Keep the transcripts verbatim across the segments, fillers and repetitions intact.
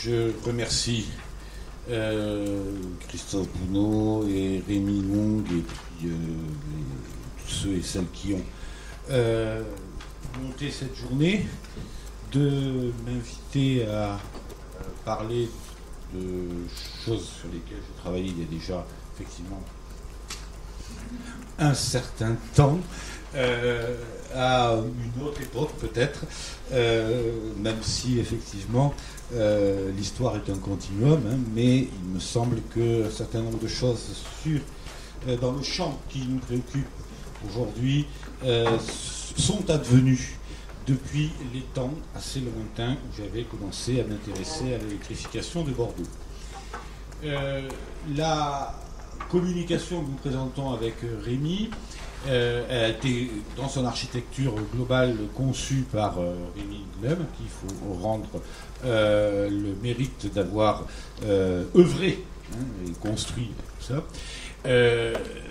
Je remercie euh, Christophe Bounot et Rémi Long et puis euh, et tous ceux et celles qui ont euh, monté cette journée, de m'inviter à euh, parler de choses sur lesquelles j'ai travaillé il y a déjà effectivement un certain temps, euh, à une autre époque peut-être, euh, même si effectivement euh, l'histoire est un continuum, hein, mais il me semble qu'un certain nombre de choses sur, euh, dans le champ qui nous préoccupe aujourd'hui euh, sont advenues depuis les temps assez lointains où j'avais commencé à m'intéresser à l'électrification de Bordeaux. Euh, la communication que nous présentons avec Rémi euh, a été, dans son architecture globale, conçue par euh, Rémi Glem, qu'il faut rendre euh, le mérite d'avoir euh, œuvré, hein, et construit tout ça, euh,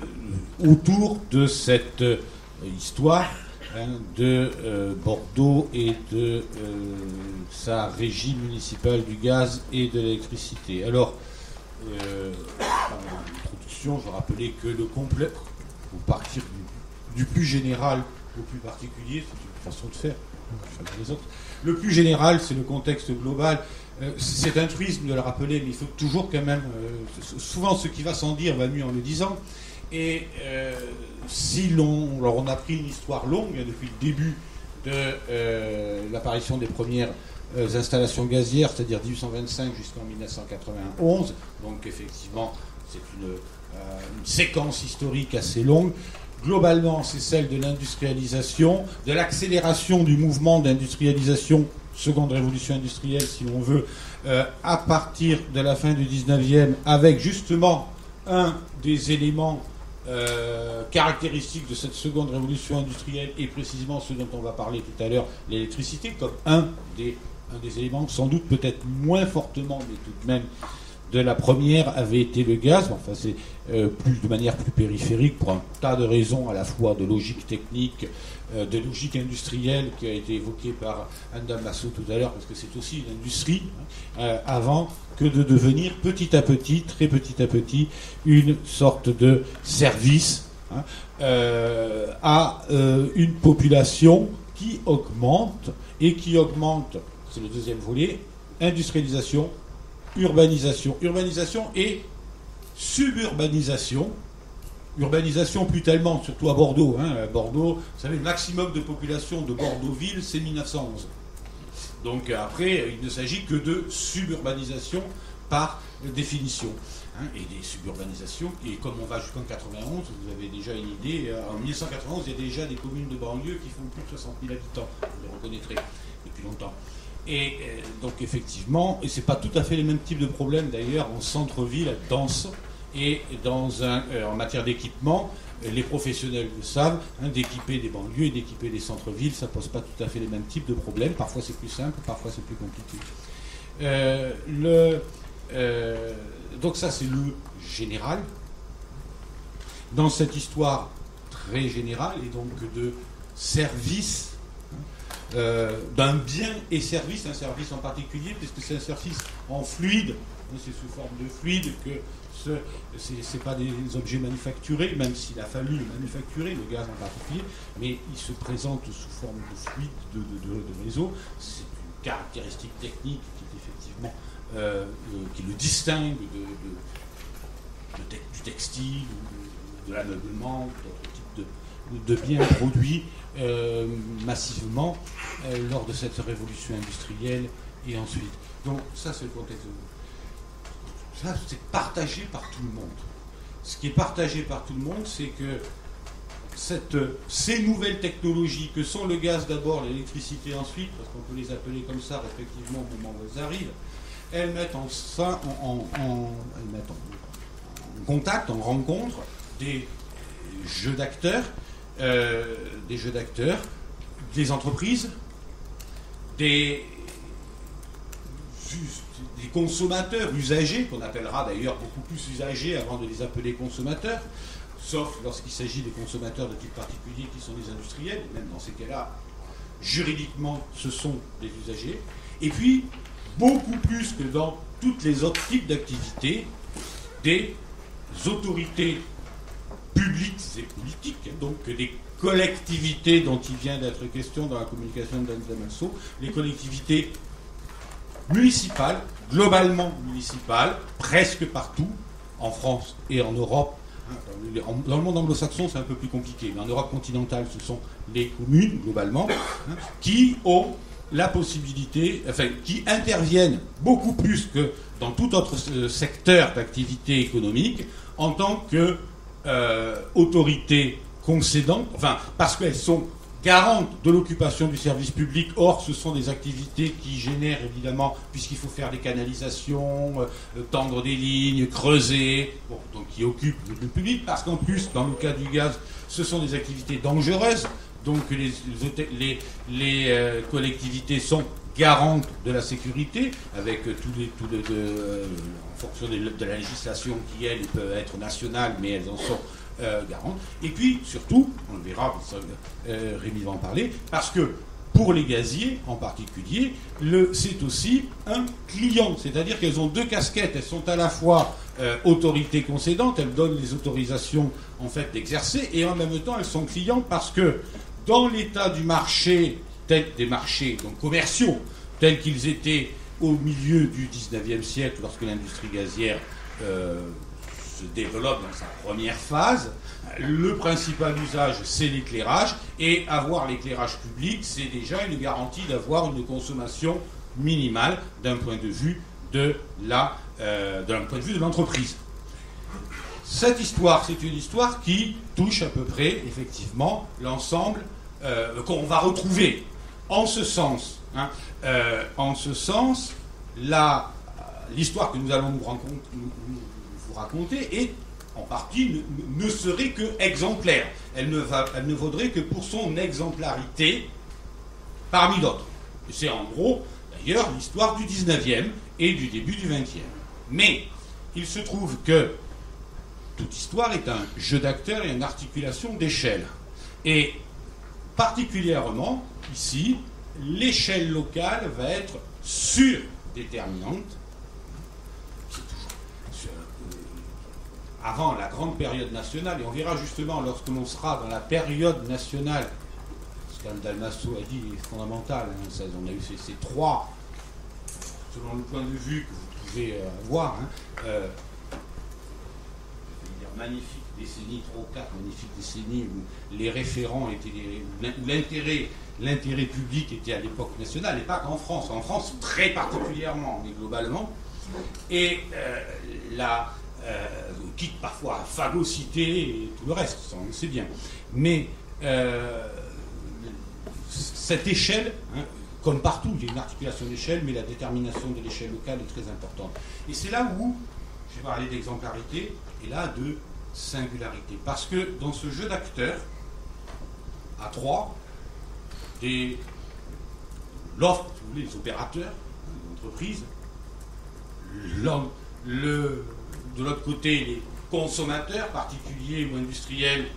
autour de cette euh, histoire, hein, de euh, Bordeaux et de euh, sa régie municipale du gaz et de l'électricité. Alors, euh, en introduction, je rappelais que le complet, pour partir du, du plus général au plus particulier, c'est une façon de faire, les autres. Le plus général, c'est le contexte global. Euh, c'est un truisme de le rappeler, mais il faut toujours quand même, euh, souvent ce qui va sans dire va mieux en le disant. Et euh, si l'on, alors on a pris une histoire longue depuis le début de euh, l'apparition des premières euh, installations gazières, c'est-à-dire dix-huit cent vingt-cinq jusqu'en mille neuf cent quatre-vingt-onze, donc effectivement c'est une, euh, une séquence historique assez longue. Globalement, c'est celle de l'industrialisation, de l'accélération du mouvement d'industrialisation, seconde révolution industrielle si l'on veut, euh, à partir de la fin du dix-neuvième, avec justement un des éléments euh, caractéristiques de cette seconde révolution industrielle, et précisément ce dont on va parler tout à l'heure, l'électricité, comme un des, un des éléments, sans doute peut-être moins fortement, mais tout de même de la première, avait été le gaz. Enfin, c'est euh, plus de manière plus périphérique pour un tas de raisons, à la fois de logique technique, euh, de logique industrielle, qui a été évoquée par Anne Damasso tout à l'heure, parce que c'est aussi une industrie, hein, euh, avant que de devenir petit à petit, très petit à petit, une sorte de service, hein, euh, à euh, une population qui augmente, et qui augmente, c'est le deuxième volet, industrialisation, urbanisation. Urbanisation et suburbanisation. Urbanisation plus tellement, surtout à Bordeaux. Hein. À Bordeaux, vous savez, le maximum de population de Bordeaux-Ville, c'est mille neuf cent onze. Donc après, il ne s'agit que de suburbanisation par définition. Hein. Et des suburbanisations, et comme on va jusqu'en quatre-vingt-onze, vous avez déjà une idée, en mille neuf cent quatre-vingt-onze, il y a déjà des communes de banlieue qui font plus de soixante mille habitants. Vous les reconnaîtrez depuis longtemps. Et euh, donc effectivement, et c'est pas tout à fait les mêmes types de problèmes d'ailleurs en centre-ville dense, et dans un, euh, en matière d'équipement, euh, les professionnels le savent, hein, d'équiper des banlieues et d'équiper des centres-villes, ça pose pas tout à fait les mêmes types de problèmes. Parfois c'est plus simple, parfois c'est plus compliqué. Euh, le, euh, donc ça c'est le général. Dans cette histoire très générale et donc de service, Euh, d'un bien et service, un service en particulier, puisque c'est un service en fluide, c'est sous forme de fluide, que ce n'est pas des objets manufacturés, même s'il a fallu le manufacturer, le gaz en particulier, mais il se présente sous forme de fluide, de, de, de, de réseau. C'est une caractéristique technique qui est effectivement euh, euh, qui le distingue de, de, de te, du textile, de, de l'ameublement, d'autres types de, de biens produits Euh, massivement euh, lors de cette révolution industrielle et ensuite. Donc ça c'est le contexte. Ça c'est partagé par tout le monde. Ce qui est partagé par tout le monde, c'est que cette, ces nouvelles technologies que sont le gaz d'abord, l'électricité ensuite, parce qu'on peut les appeler comme ça respectivement au moment où elles arrivent, elles mettent en, en, en, en, elles mettent en, en contact, en rencontre des jeux d'acteurs. Euh, des jeux d'acteurs, des entreprises, des, des consommateurs usagers, qu'on appellera d'ailleurs beaucoup plus usagers avant de les appeler consommateurs, sauf lorsqu'il s'agit des consommateurs de type particulier qui sont les industriels, même dans ces cas-là, juridiquement, ce sont des usagers. Et puis, beaucoup plus que dans tous les autres types d'activités, des autorités publiques et politiques, donc des collectivités dont il vient d'être question dans la communication d'Anne Damasceau, les collectivités municipales, globalement municipales, presque partout, en France et en Europe. Dans le monde anglo-saxon, c'est un peu plus compliqué, mais en Europe continentale, ce sont les communes, globalement, hein, qui ont la possibilité, enfin, qui interviennent beaucoup plus que dans tout autre secteur d'activité économique en tant que euh, autorité concédante, enfin, parce qu'elles sont garantes de l'occupation du service public. Or, ce sont des activités qui génèrent, évidemment, puisqu'il faut faire des canalisations, euh, tendre des lignes, creuser, bon, donc qui occupent le public, parce qu'en plus, dans le cas du gaz, ce sont des activités dangereuses, donc les, les, les euh, collectivités sont garantes de la sécurité, avec euh, tous les, tous les, de, euh, en fonction de, de la législation qui, elle, peut être nationale, mais elles en sont Euh, garante. Et puis, surtout, on le verra, euh, Rémi va en parler, parce que pour les gaziers en particulier, le, c'est aussi un client, c'est-à-dire qu'elles ont deux casquettes, elles sont à la fois euh, autorités concédantes, elles donnent les autorisations en fait d'exercer, et en même temps elles sont clients parce que dans l'état du marché, tel, des marchés donc commerciaux, tels qu'ils étaient au milieu du dix-neuvième siècle, lorsque l'industrie gazière euh, se développe dans sa première phase, le principal usage, c'est l'éclairage, et avoir l'éclairage public, c'est déjà une garantie d'avoir une consommation minimale d'un point de vue de la, euh, d'un point de vue de l'entreprise. Cette histoire, c'est une histoire qui touche à peu près, effectivement, l'ensemble euh, qu'on va retrouver. En ce sens, hein, euh, en ce sens, la, l'histoire que nous allons nous rencontrer, nous, nous, raconter et en partie ne, ne serait que exemplaire. Elle ne, va, elle ne vaudrait que pour son exemplarité parmi d'autres. Et c'est en gros d'ailleurs l'histoire du dix-neuvième et du début du vingtième. Mais il se trouve que toute histoire est un jeu d'acteurs et une articulation d'échelles. Et particulièrement ici, l'échelle locale va être surdéterminante. Avant la grande période nationale, et on verra justement lorsque l'on sera dans la période nationale, ce qu'Anne Damasceau a dit est fondamental, hein, on a eu ces, ces trois, selon le point de vue que vous pouvez euh, voir, hein, euh, je veux dire, magnifique décennie, trois ou quatre magnifiques décennies où les référents étaient, les, où l'intérêt, l'intérêt public était à l'époque nationale, et pas qu'en France, en France très particulièrement, mais globalement, et euh, la Euh, quitte parfois à phagocyter et tout le reste, ça on le sait bien. Mais euh, cette échelle, hein, comme partout, il y a une articulation d'échelle, mais la détermination de l'échelle locale est très importante. Et c'est là où, je vais parler d'exemplarité, et là de singularité. Parce que dans ce jeu d'acteurs, à trois, des l'offre, si vous voulez, les opérateurs, l'entreprise, l'homme, le de l'autre côté, les consommateurs, particuliers ou industriels,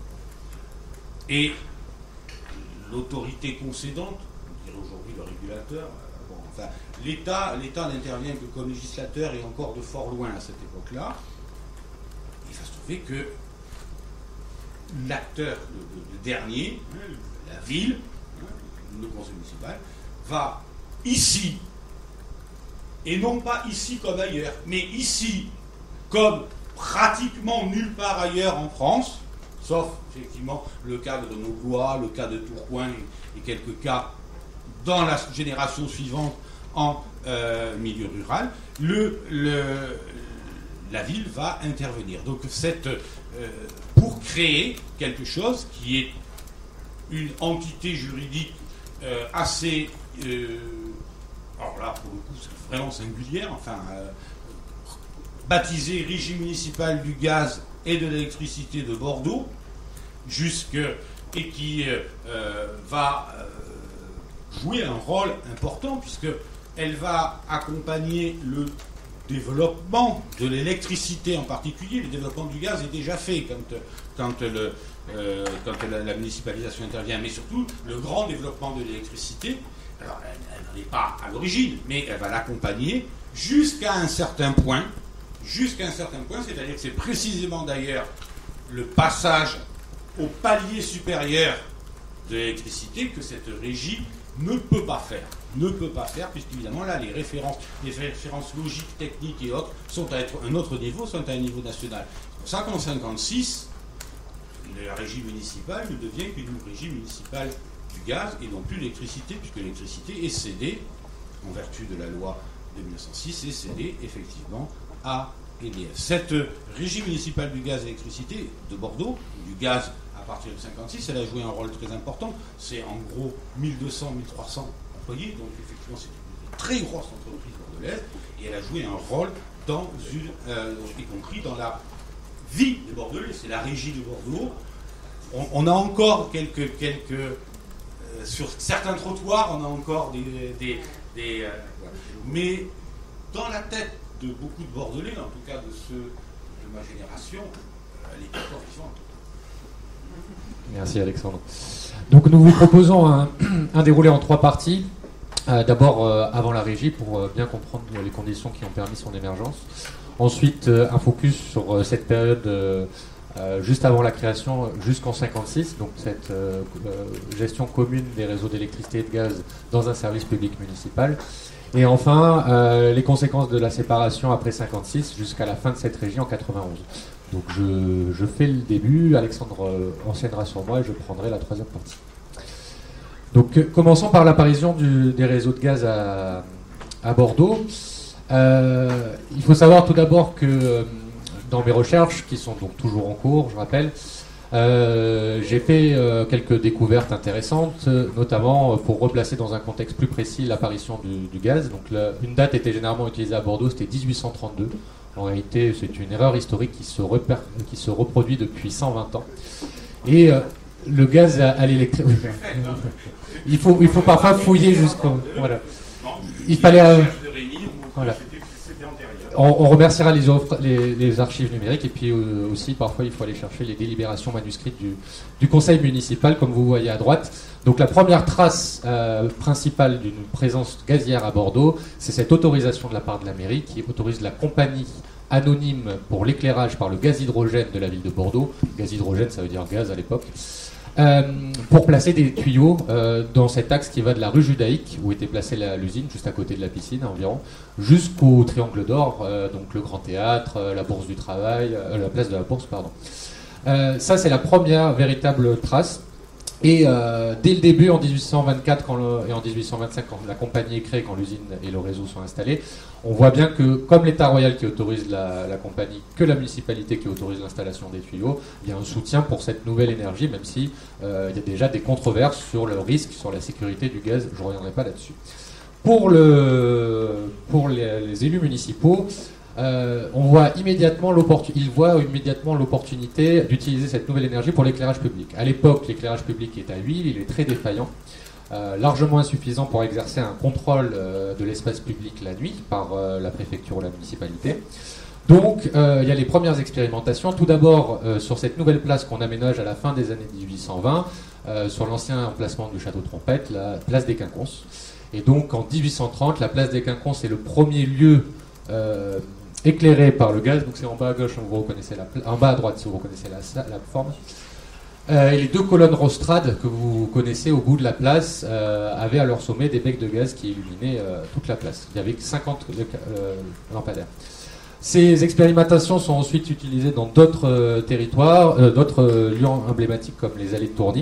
et l'autorité concédante, on dirait aujourd'hui le régulateur. Bon, enfin, l'État, l'État n'intervient que comme législateur et encore de fort loin à cette époque-là. Il va se trouver que l'acteur, le, le, le dernier, hein, la ville, hein, le conseil municipal, va ici, et non pas ici comme ailleurs, mais ici, comme pratiquement nulle part ailleurs en France, sauf effectivement le cas de Renaudois, le cas de Tourcoing et, et quelques cas dans la génération suivante en euh, milieu rural, le, le, la ville va intervenir. Donc cette, euh, pour créer quelque chose qui est une entité juridique euh, assez, euh, alors là pour le coup c'est vraiment singulière, enfin euh, baptisé Régime municipal du gaz et de l'électricité de Bordeaux, jusque, et qui euh, va euh, jouer un rôle important, puisqu'elle va accompagner le développement de l'électricité en particulier. Le développement du gaz est déjà fait quand, quand, le, euh, quand la, la municipalisation intervient, mais surtout le grand développement de l'électricité alors elle n'en est pas à l'origine, mais elle va l'accompagner jusqu'à un certain point, jusqu'à un certain point, c'est-à-dire que c'est précisément d'ailleurs le passage au palier supérieur de l'électricité que cette régie ne peut pas faire. Ne peut pas faire, puisqu'évidemment là les références, les références logiques, techniques et autres sont à être un autre niveau, sont à un niveau national. C'est pour ça qu'en cinquante-six, la régie municipale ne devient qu'une régie municipale du gaz et non plus l'électricité, puisque l'électricité est cédée, en vertu de la loi de mille neuf cent six, est cédée effectivement à E D F. Cette régie municipale du gaz et l'électricité de Bordeaux, du gaz à partir de cinquante-six, elle a joué un rôle très important. C'est en gros mille deux cents à mille trois cents employés, donc effectivement c'est une très grosse entreprise bordelaise, et elle a joué un rôle dans une, euh, y compris dans la vie des Bordelais. C'est la régie de Bordeaux. On, on a encore quelques, quelques euh, sur certains trottoirs, on a encore des, des, des euh, mais dans la tête de beaucoup de Bordelais, en tout cas de ceux de ma génération, elle est encore vivante. Merci Alexandre. Donc nous vous proposons un, un déroulé en trois parties. Euh, D'abord euh, avant la régie pour euh, bien comprendre les conditions qui ont permis son émergence. Ensuite euh, un focus sur euh, cette période euh, euh, juste avant la création jusqu'en cinquante-six, donc cette euh, euh, gestion commune des réseaux d'électricité et de gaz dans un service public municipal. Et enfin euh, les conséquences de la séparation après cinquante-six jusqu'à la fin de cette régie en quatre-vingt-onze. Donc je, je fais le début, Alexandre euh, enseignera sur moi et je prendrai la troisième partie. Donc euh, commençons par l'apparition du, des réseaux de gaz à, à Bordeaux. Euh, il faut savoir tout d'abord que euh, dans mes recherches, qui sont donc toujours en cours, je rappelle, euh, j'ai fait euh, quelques découvertes intéressantes, euh, notamment euh, pour replacer dans un contexte plus précis l'apparition du, du gaz. Donc la, une date était généralement utilisée à Bordeaux, c'était dix-huit cent trente-deux. En réalité, c'est une erreur historique qui se, repère, qui se reproduit depuis cent vingt ans. Et euh, le gaz à, à l'électricité... il, faut, il faut parfois fouiller jusqu'au... Voilà. Il fallait... Euh, voilà. On, on remerciera les, offres, les, les archives numériques et puis euh, aussi parfois il faut aller chercher les délibérations manuscrites du, du conseil municipal comme vous voyez à droite. Donc la première trace euh, principale d'une présence gazière à Bordeaux, c'est cette autorisation de la part de la mairie qui autorise la compagnie anonyme pour l'éclairage par le gaz hydrogène de la ville de Bordeaux. Gaz hydrogène ça veut dire gaz à l'époque. Euh, pour placer des tuyaux euh, dans cet axe qui va de la rue Judaïque, où était placée l'usine, juste à côté de la piscine environ, jusqu'au Triangle d'Or, euh, donc le Grand Théâtre, euh, la Bourse du Travail, euh, la place de la Bourse, pardon. Euh, ça, c'est la première véritable trace. Et euh, dès le début, en dix-huit cent vingt-quatre quand le, et en dix-huit cent vingt-cinq, quand la compagnie est créée, quand l'usine et le réseau sont installés, on voit bien que, comme l'État royal qui autorise la, la compagnie, que la municipalité qui autorise l'installation des tuyaux, il y a un soutien pour cette nouvelle énergie, même si euh, il y a déjà des controverses sur le risque, sur la sécurité du gaz. Je ne reviendrai pas là-dessus. Pour, le, pour les, les élus municipaux, Euh, on voit immédiatement l'opportunité, ils voient immédiatement l'opportunité d'utiliser cette nouvelle énergie pour l'éclairage public. À l'époque, l'éclairage public est à huile, il est très défaillant, euh, largement insuffisant pour exercer un contrôle euh, de l'espace public la nuit par euh, la préfecture ou la municipalité. Donc, euh, il y a les premières expérimentations. Tout d'abord, euh, sur cette nouvelle place qu'on aménage à la fin des années dix-huit cent vingt, euh, sur l'ancien emplacement du château Trompette, la place des Quinconces. Et donc, en dix-huit cent trente, la place des Quinconces est le premier lieu euh, éclairé par le gaz, donc c'est en bas à gauche, vous reconnaissez la en bas à droite si vous reconnaissez la, la forme. Euh, et les deux colonnes rostrades que vous connaissez au bout de la place euh, avaient à leur sommet des becs de gaz qui illuminaient euh, toute la place. Il y avait cinquante euh, lampadaires. Ces expérimentations sont ensuite utilisées dans d'autres euh, territoires, euh, d'autres euh, lieux emblématiques comme les allées de Tourny.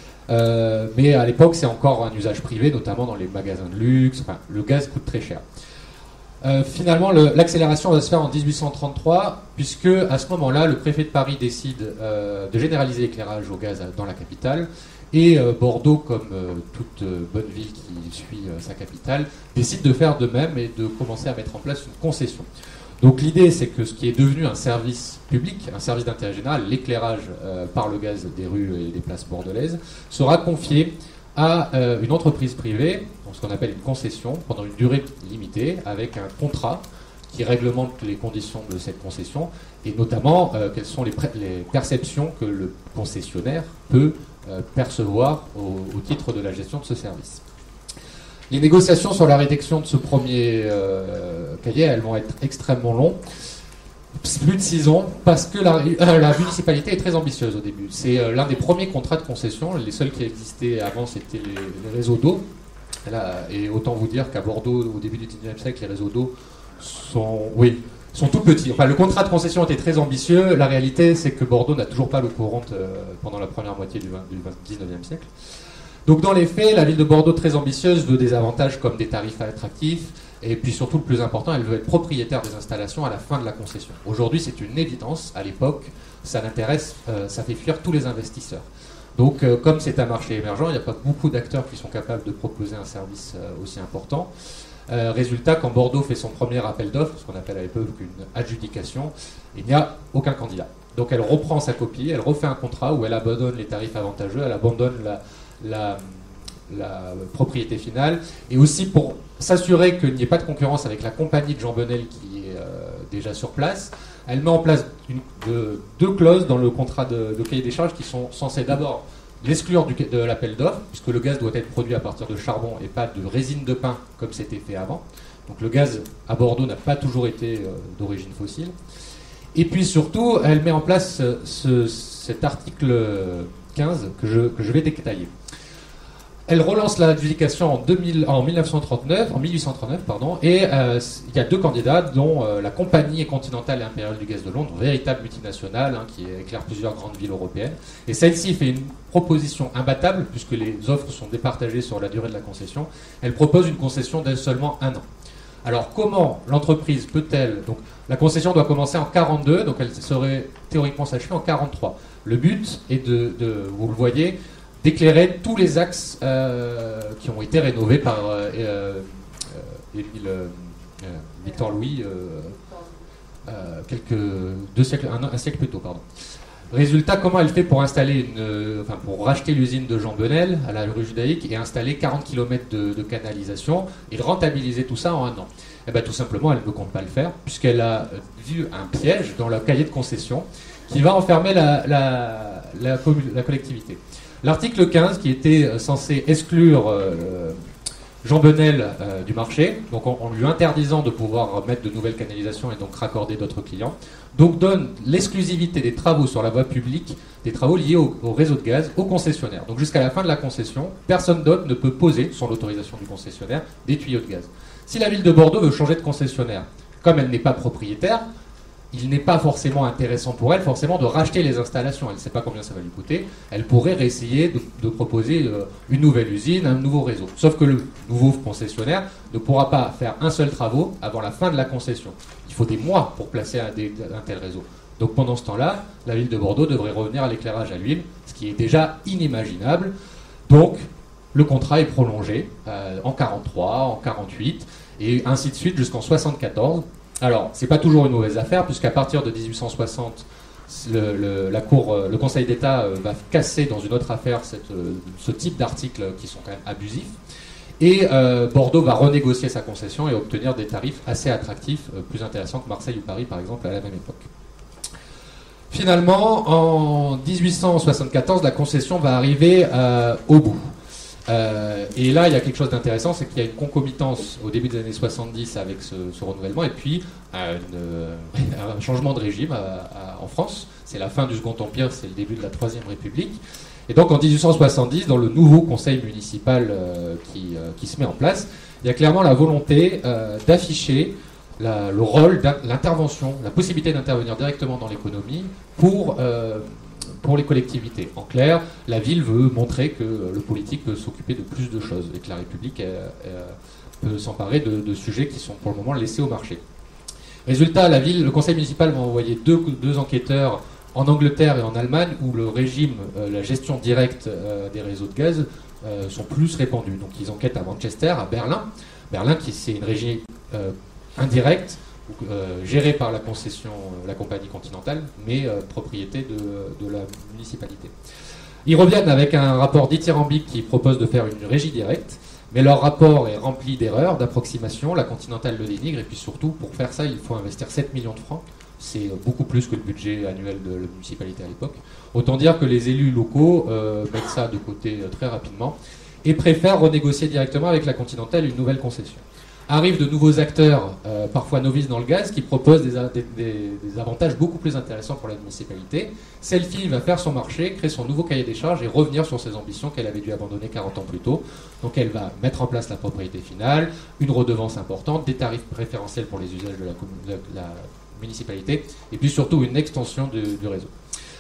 Euh, mais à l'époque, c'est encore un usage privé, notamment dans les magasins de luxe. Enfin, le gaz coûte très cher. Euh, finalement, le, l'accélération va se faire en dix-huit cent trente-trois, puisque à ce moment-là, le préfet de Paris décide euh, de généraliser l'éclairage au gaz dans la capitale, et euh, Bordeaux, comme euh, toute euh, bonne ville qui suit euh, sa capitale, décide de faire de même et de commencer à mettre en place une concession. Donc l'idée, c'est que ce qui est devenu un service public, un service d'intérêt général, l'éclairage euh, par le gaz des rues et des places bordelaises, sera confié à euh, une entreprise privée, donc ce qu'on appelle une concession, pendant une durée limitée, avec un contrat qui réglemente les conditions de cette concession, et notamment euh, quelles sont les, pré- les perceptions que le concessionnaire peut euh, percevoir au, au titre de la gestion de ce service. Les négociations sur la rédaction de ce premier euh, cahier, elles vont être extrêmement longues. Plus de six ans, parce que la, euh, la municipalité est très ambitieuse au début. C'est euh, l'un des premiers contrats de concession. Les seuls qui existaient avant, c'était les, les réseaux d'eau. Là, et autant vous dire qu'à Bordeaux, au début du dix-neuvième siècle, les réseaux d'eau sont, oui, sont tout petits. Enfin, le contrat de concession était très ambitieux. La réalité, c'est que Bordeaux n'a toujours pas l'eau courante euh, pendant la première moitié du, du dix-neuvième siècle. Donc, dans les faits, la ville de Bordeaux, très ambitieuse, veut des avantages comme des tarifs attractifs. Et puis surtout, le plus important, elle veut être propriétaire des installations à la fin de la concession. Aujourd'hui, c'est une évidence. À l'époque, ça l'intéresse, euh, ça fait fuir tous les investisseurs. Donc, euh, comme c'est un marché émergent, il n'y a pas beaucoup d'acteurs qui sont capables de proposer un service euh, aussi important. Euh, résultat, quand Bordeaux fait son premier appel d'offres, ce qu'on appelle à l'époque une adjudication, il n'y a aucun candidat. Donc, elle reprend sa copie, elle refait un contrat où elle abandonne les tarifs avantageux, elle abandonne la... la la propriété finale, et aussi pour s'assurer qu'il n'y ait pas de concurrence avec la compagnie de Jean Benel qui est euh, déjà sur place, elle met en place une, de, deux clauses dans le contrat de, de cahier des charges qui sont censées d'abord l'exclure du, de l'appel d'offres, puisque le gaz doit être produit à partir de charbon et pas de résine de pin comme c'était fait avant. Donc le gaz à Bordeaux n'a pas toujours été euh, d'origine fossile. Et puis surtout, elle met en place ce, cet article quinze que je, que je vais détailler. Elle relance l'adjudication en, deux mille, en, mille neuf cent trente-neuf, en mille huit cent trente-neuf, pardon, et euh, il y a deux candidats, dont euh, la Compagnie continentale et impériale du gaz de Londres, véritable multinationale, hein, qui éclaire plusieurs grandes villes européennes. Et celle-ci fait une proposition imbattable, puisque les offres sont départagées sur la durée de la concession. Elle propose une concession de seulement un an. Alors comment l'entreprise peut-elle... Donc la concession doit commencer en quarante-deux, donc elle serait théoriquement s'achever en quarante-trois. Le but est de, de vous le voyez, d'éclairer tous les axes euh, qui ont été rénovés par euh, euh, Émile euh, Victor Louis euh, euh, quelques deux siècles, un, un siècle plus tôt, pardon. Résultat, comment elle fait pour installer une, euh, enfin pour racheter l'usine de Jean Benel à la rue Judaïque et installer quarante kilomètres de, de canalisation et rentabiliser tout ça en un an? Eh bien, tout simplement, elle ne compte pas le faire puisqu'elle a vu un piège dans le cahier de concession qui va enfermer la, la, la, la collectivité. L'article quinze, qui était censé exclure euh, Jean Benel euh, du marché, donc en, en lui interdisant de pouvoir mettre de nouvelles canalisations et donc raccorder d'autres clients, donc donne l'exclusivité des travaux sur la voie publique, des travaux liés au, au réseau de gaz, aux concessionnaires. Donc jusqu'à la fin de la concession, personne d'autre ne peut poser, sans l'autorisation du concessionnaire, des tuyaux de gaz. Si la ville de Bordeaux veut changer de concessionnaire, comme elle n'est pas propriétaire, il n'est pas forcément intéressant pour elle forcément de racheter les installations. Elle ne sait pas combien ça va lui coûter. Elle pourrait réessayer de, de proposer euh, une nouvelle usine, un nouveau réseau. Sauf que le nouveau concessionnaire ne pourra pas faire un seul travaux avant la fin de la concession. Il faut des mois pour placer un, des, un tel réseau. Donc pendant ce temps-là, la ville de Bordeaux devrait revenir à l'éclairage à l'huile, ce qui est déjà inimaginable. Donc le contrat est prolongé euh, en quarante-trois, en quarante-huit, et ainsi de suite jusqu'en soixante-quatorze. Alors, c'est pas toujours une mauvaise affaire, puisqu'à partir de dix-huit cent soixante, le, le, la cour, le Conseil d'État euh, va casser dans une autre affaire cette, euh, ce type d'articles qui sont quand même abusifs. Et euh, Bordeaux va renégocier sa concession et obtenir des tarifs assez attractifs, euh, plus intéressants que Marseille ou Paris, par exemple, à la même époque. Finalement, en dix-huit cent soixante-quatorze, la concession va arriver euh, au bout. Euh, et là, il y a quelque chose d'intéressant, c'est qu'il y a une concomitance au début des années soixante-dix avec ce, ce renouvellement, et puis euh, une, un changement de régime à, à, en France. C'est la fin du Second Empire, c'est le début de la Troisième République. Et donc en dix-huit cent soixante-dix, dans le nouveau conseil municipal euh, qui, euh, qui se met en place, il y a clairement la volonté euh, d'afficher la, le rôle, l'intervention, la possibilité d'intervenir directement dans l'économie pour... Euh, pour les collectivités. En clair, la ville veut montrer que le politique peut s'occuper de plus de choses et que la République euh, euh, peut s'emparer de, de sujets qui sont pour le moment laissés au marché. Résultat, la ville, le conseil municipal va envoyer deux, deux enquêteurs en Angleterre et en Allemagne où le régime, euh, la gestion directe euh, des réseaux de gaz euh, sont plus répandus. Donc ils enquêtent à Manchester, à Berlin. Berlin, qui c'est une régie euh, indirecte, Euh, géré par la concession, euh, la compagnie continentale, mais euh, propriété de, de la municipalité. Ils reviennent avec un rapport dithyrambique qui propose de faire une régie directe, mais leur rapport est rempli d'erreurs, d'approximations, la continentale le dénigre, et puis surtout, pour faire ça, il faut investir sept millions de francs. C'est beaucoup plus que le budget annuel de la municipalité à l'époque. Autant dire que les élus locaux euh, mettent ça de côté euh, très rapidement. et préfère renégocier directement avec la Continentale une nouvelle concession. Arrivent de nouveaux acteurs, euh, parfois novices dans le gaz, qui proposent des, des, des, des avantages beaucoup plus intéressants pour la municipalité. Celle-ci va faire son marché, créer son nouveau cahier des charges et revenir sur ses ambitions qu'elle avait dû abandonner quarante ans plus tôt. Donc elle va mettre en place la propriété finale, une redevance importante, des tarifs préférentiels pour les usages de la, de la municipalité, et puis surtout une extension du, du réseau.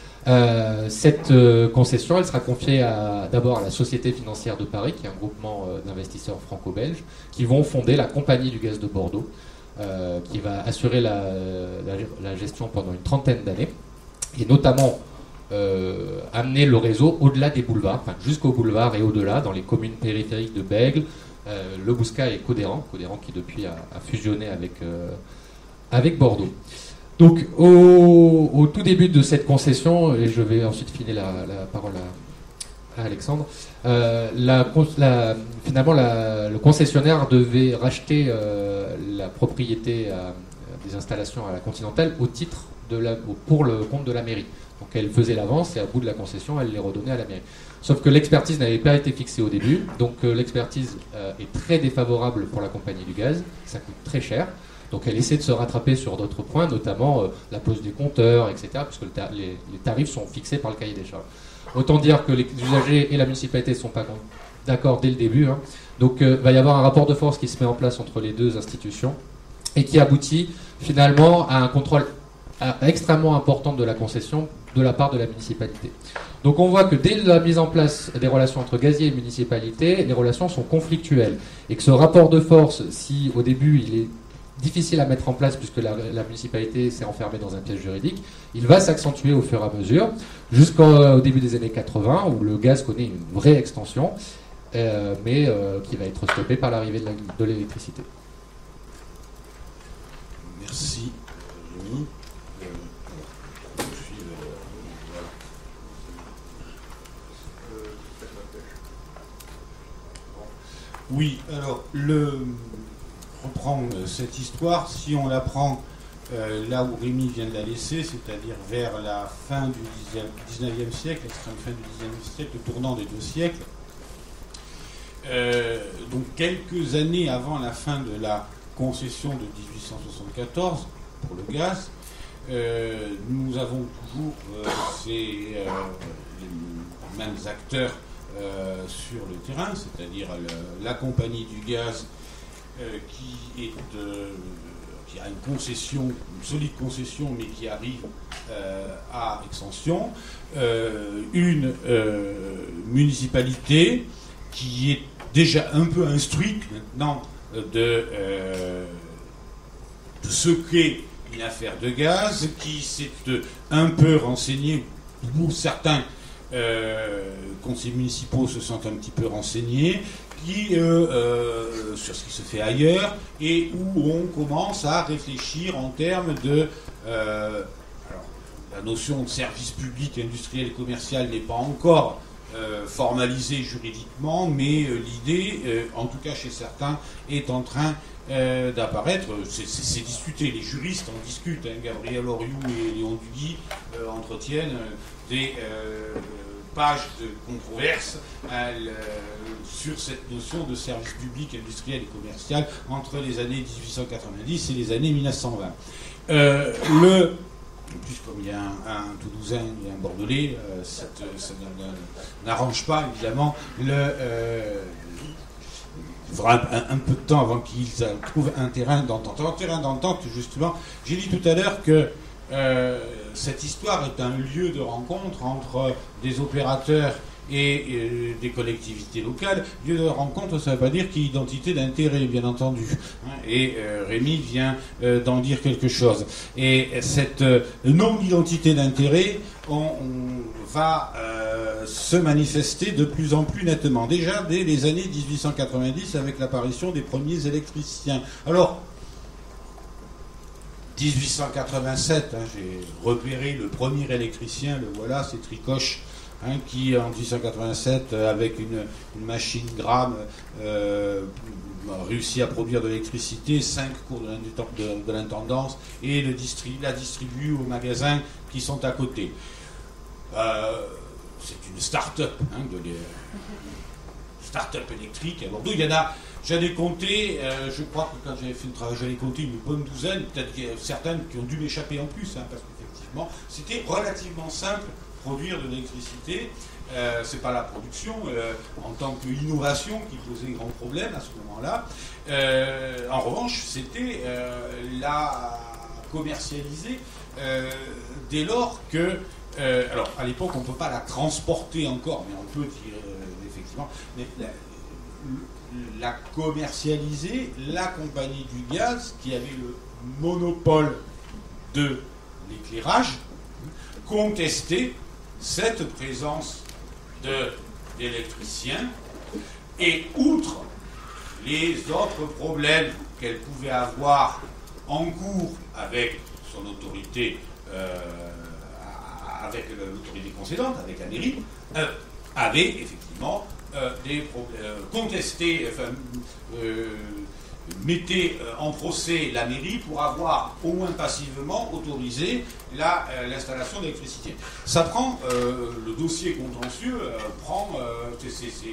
Euh, cette euh, concession, elle sera confiée à, d'abord à la Société financière de Paris, qui est un groupement euh, d'investisseurs franco-belges, qui vont fonder la Compagnie du gaz de Bordeaux, euh, qui va assurer la, la, la gestion pendant une trentaine d'années, et notamment euh, amener le réseau au-delà des boulevards, enfin jusqu'au boulevard et au-delà, dans les communes périphériques de Bègles, euh, Le Bouscat et Codéran, Codéran qui depuis a, a fusionné avec, euh, avec Bordeaux. Donc, au, au tout début de cette concession, et je vais ensuite filer la, la parole à, à Alexandre, euh, la, la, finalement, la, le concessionnaire devait racheter euh, la propriété à, des installations à la Continentale au titre de la, pour le compte de la mairie. Donc, elle faisait l'avance et à bout de la concession, elle les redonnait à la mairie. Sauf que l'expertise n'avait pas été fixée au début, donc euh, l'expertise euh, est très défavorable pour la compagnie du gaz, ça coûte très cher. Donc elle essaie de se rattraper sur d'autres points, notamment euh, la pose des compteurs, et cetera, puisque le ta- les, les tarifs sont fixés par le cahier des charges. Autant dire que les usagers et la municipalité ne sont pas d'accord dès le début. Hein. Donc il euh, va y avoir un rapport de force qui se met en place entre les deux institutions et qui aboutit finalement à un contrôle à, extrêmement important de la concession de la part de la municipalité. Donc on voit que dès la mise en place des relations entre gazier et municipalité, les relations sont conflictuelles. Et que ce rapport de force, si au début il est difficile à mettre en place puisque la, la municipalité s'est enfermée dans un piège juridique, il va s'accentuer au fur et à mesure jusqu'au début des années quatre-vingts où le gaz connaît une vraie extension euh, mais euh, qui va être stoppée par l'arrivée de, la, de l'électricité. Merci Rémi. Oui, alors le reprendre cette histoire, si on la prend euh, là où Rémi vient de la laisser, c'est-à-dire vers la fin du dix-neuvième siècle, l'extrême fin du dix-neuvième siècle, le tournant des deux siècles, euh, donc quelques années avant la fin de la concession de dix-huit cent soixante-quatorze pour le gaz, euh, nous avons toujours euh, ces euh, les mêmes acteurs euh, sur le terrain, c'est-à-dire le, la compagnie du gaz Euh, qui, est, euh, qui a une concession, une solide concession, mais qui arrive euh, à extension, euh, une euh, municipalité qui est déjà un peu instruite maintenant de, euh, de ce qu'est une affaire de gaz, qui s'est un peu renseignée, ou certains euh, conseillers municipaux se sentent un petit peu renseignés, qui, euh, euh, sur ce qui se fait ailleurs, et où on commence à réfléchir en termes de... Euh, alors, la notion de service public industriel et commercial n'est pas encore euh, formalisée juridiquement, mais euh, l'idée, euh, en tout cas chez certains, est en train euh, d'apparaître. C'est, c'est, c'est discuté, les juristes en discutent. Hein, Gabriel Oriou et Léon Duguy euh, entretiennent euh, des... Euh, page de controverse euh, sur cette notion de service public industriel et commercial entre les années dix-huit cent quatre-vingt-dix et les années mille neuf cent vingt. Euh, le, en plus, comme il y a un, un Toulousain et un Bordelais, euh, cette, ça n'arrange pas évidemment le. Euh, il faudra un, un peu de temps avant qu'ils trouvent un terrain d'entente. Un terrain d'entente, justement, j'ai dit tout à l'heure que Euh, cette histoire est un lieu de rencontre entre des opérateurs et euh, des collectivités locales. Lieu de rencontre, ça ne veut pas dire qu'il y a identité d'intérêt, bien entendu. Hein, et euh, Rémi vient euh, d'en dire quelque chose. Et cette euh, non-identité d'intérêt, on, on va euh, se manifester de plus en plus nettement. Déjà dès les années dix-huit cent quatre-vingt-dix, avec l'apparition des premiers électriciens. Alors, dix-huit cent quatre-vingt-sept, hein, j'ai repéré le premier électricien, le voilà, c'est Tricoche, hein, qui en dix-huit cent quatre-vingt-sept, avec une, une machine Gramme, euh, réussit à produire de l'électricité, cinq cours de, de, de l'intendance, et le distribue, la distribue aux magasins qui sont à côté. Euh, c'est une start-up, hein, de les, start-up électriques à Bordeaux. Il y en a, j'en ai compté, euh, je crois que quand j'avais fait le travail, j'en ai compté une bonne douzaine, peut-être qu'il y a certaines qui ont dû m'échapper en plus, hein, parce qu'effectivement, c'était relativement simple produire de l'électricité. Euh, c'est pas la production euh, en tant qu'innovation qui posait grand problème à ce moment-là. Euh, en revanche, c'était euh, la commercialiser euh, dès lors que, euh, alors à l'époque on ne peut pas la transporter encore, mais on peut dire euh, effectivement, mais la, la commercialiser, la compagnie du gaz qui avait le monopole de l'éclairage contestait cette présence de d'électriciens, et outre les autres problèmes qu'elle pouvait avoir en cours avec son autorité, euh, avec l'autorité concédante, avec la mairie, euh, avait effectivement euh, des problèmes euh, contestés, enfin, euh, mettait en procès la mairie pour avoir au moins passivement autorisé la, euh, l'installation d'électricité. Ça prend, euh, le dossier contentieux euh, prend, euh, c'est, c'est, c'est,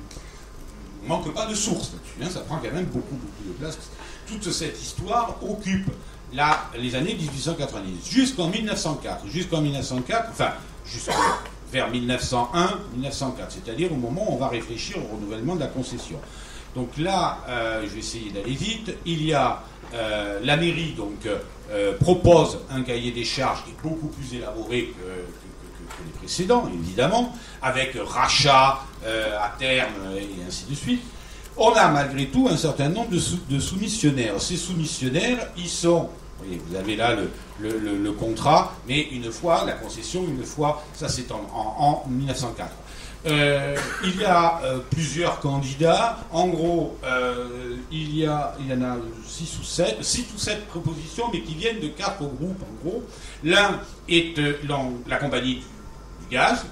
on ne manque pas de sources là-dessus, hein, ça prend quand même beaucoup, beaucoup de place. Toute cette histoire occupe la, les années dix-huit cent quatre-vingt-dix, jusqu'en mille neuf cent quatre, jusqu'en mille neuf cent quatre, enfin, jusqu'en vers mille neuf cent un mille neuf cent quatre, c'est-à-dire au moment où on va réfléchir au renouvellement de la concession. Donc là, euh, je vais essayer d'aller vite, il y a euh, la mairie donc, euh, propose un cahier des charges qui est beaucoup plus élaboré que, que, que, que les précédents, évidemment, avec rachat euh, à terme et ainsi de suite. On a malgré tout un certain nombre de, sou- de soumissionnaires. Ces soumissionnaires, ils sont, vous voyez, vous avez là le, le, le, le contrat, mais une fois, la concession, une fois, ça c'est en, en, en mille neuf cent quatre. Euh, il y a euh, plusieurs candidats. En gros, euh, il, y a, il y en a six ou sept, six ou sept propositions, mais qui viennent de quatre groupes, en gros. L'un est euh, la compagnie du, du gaz,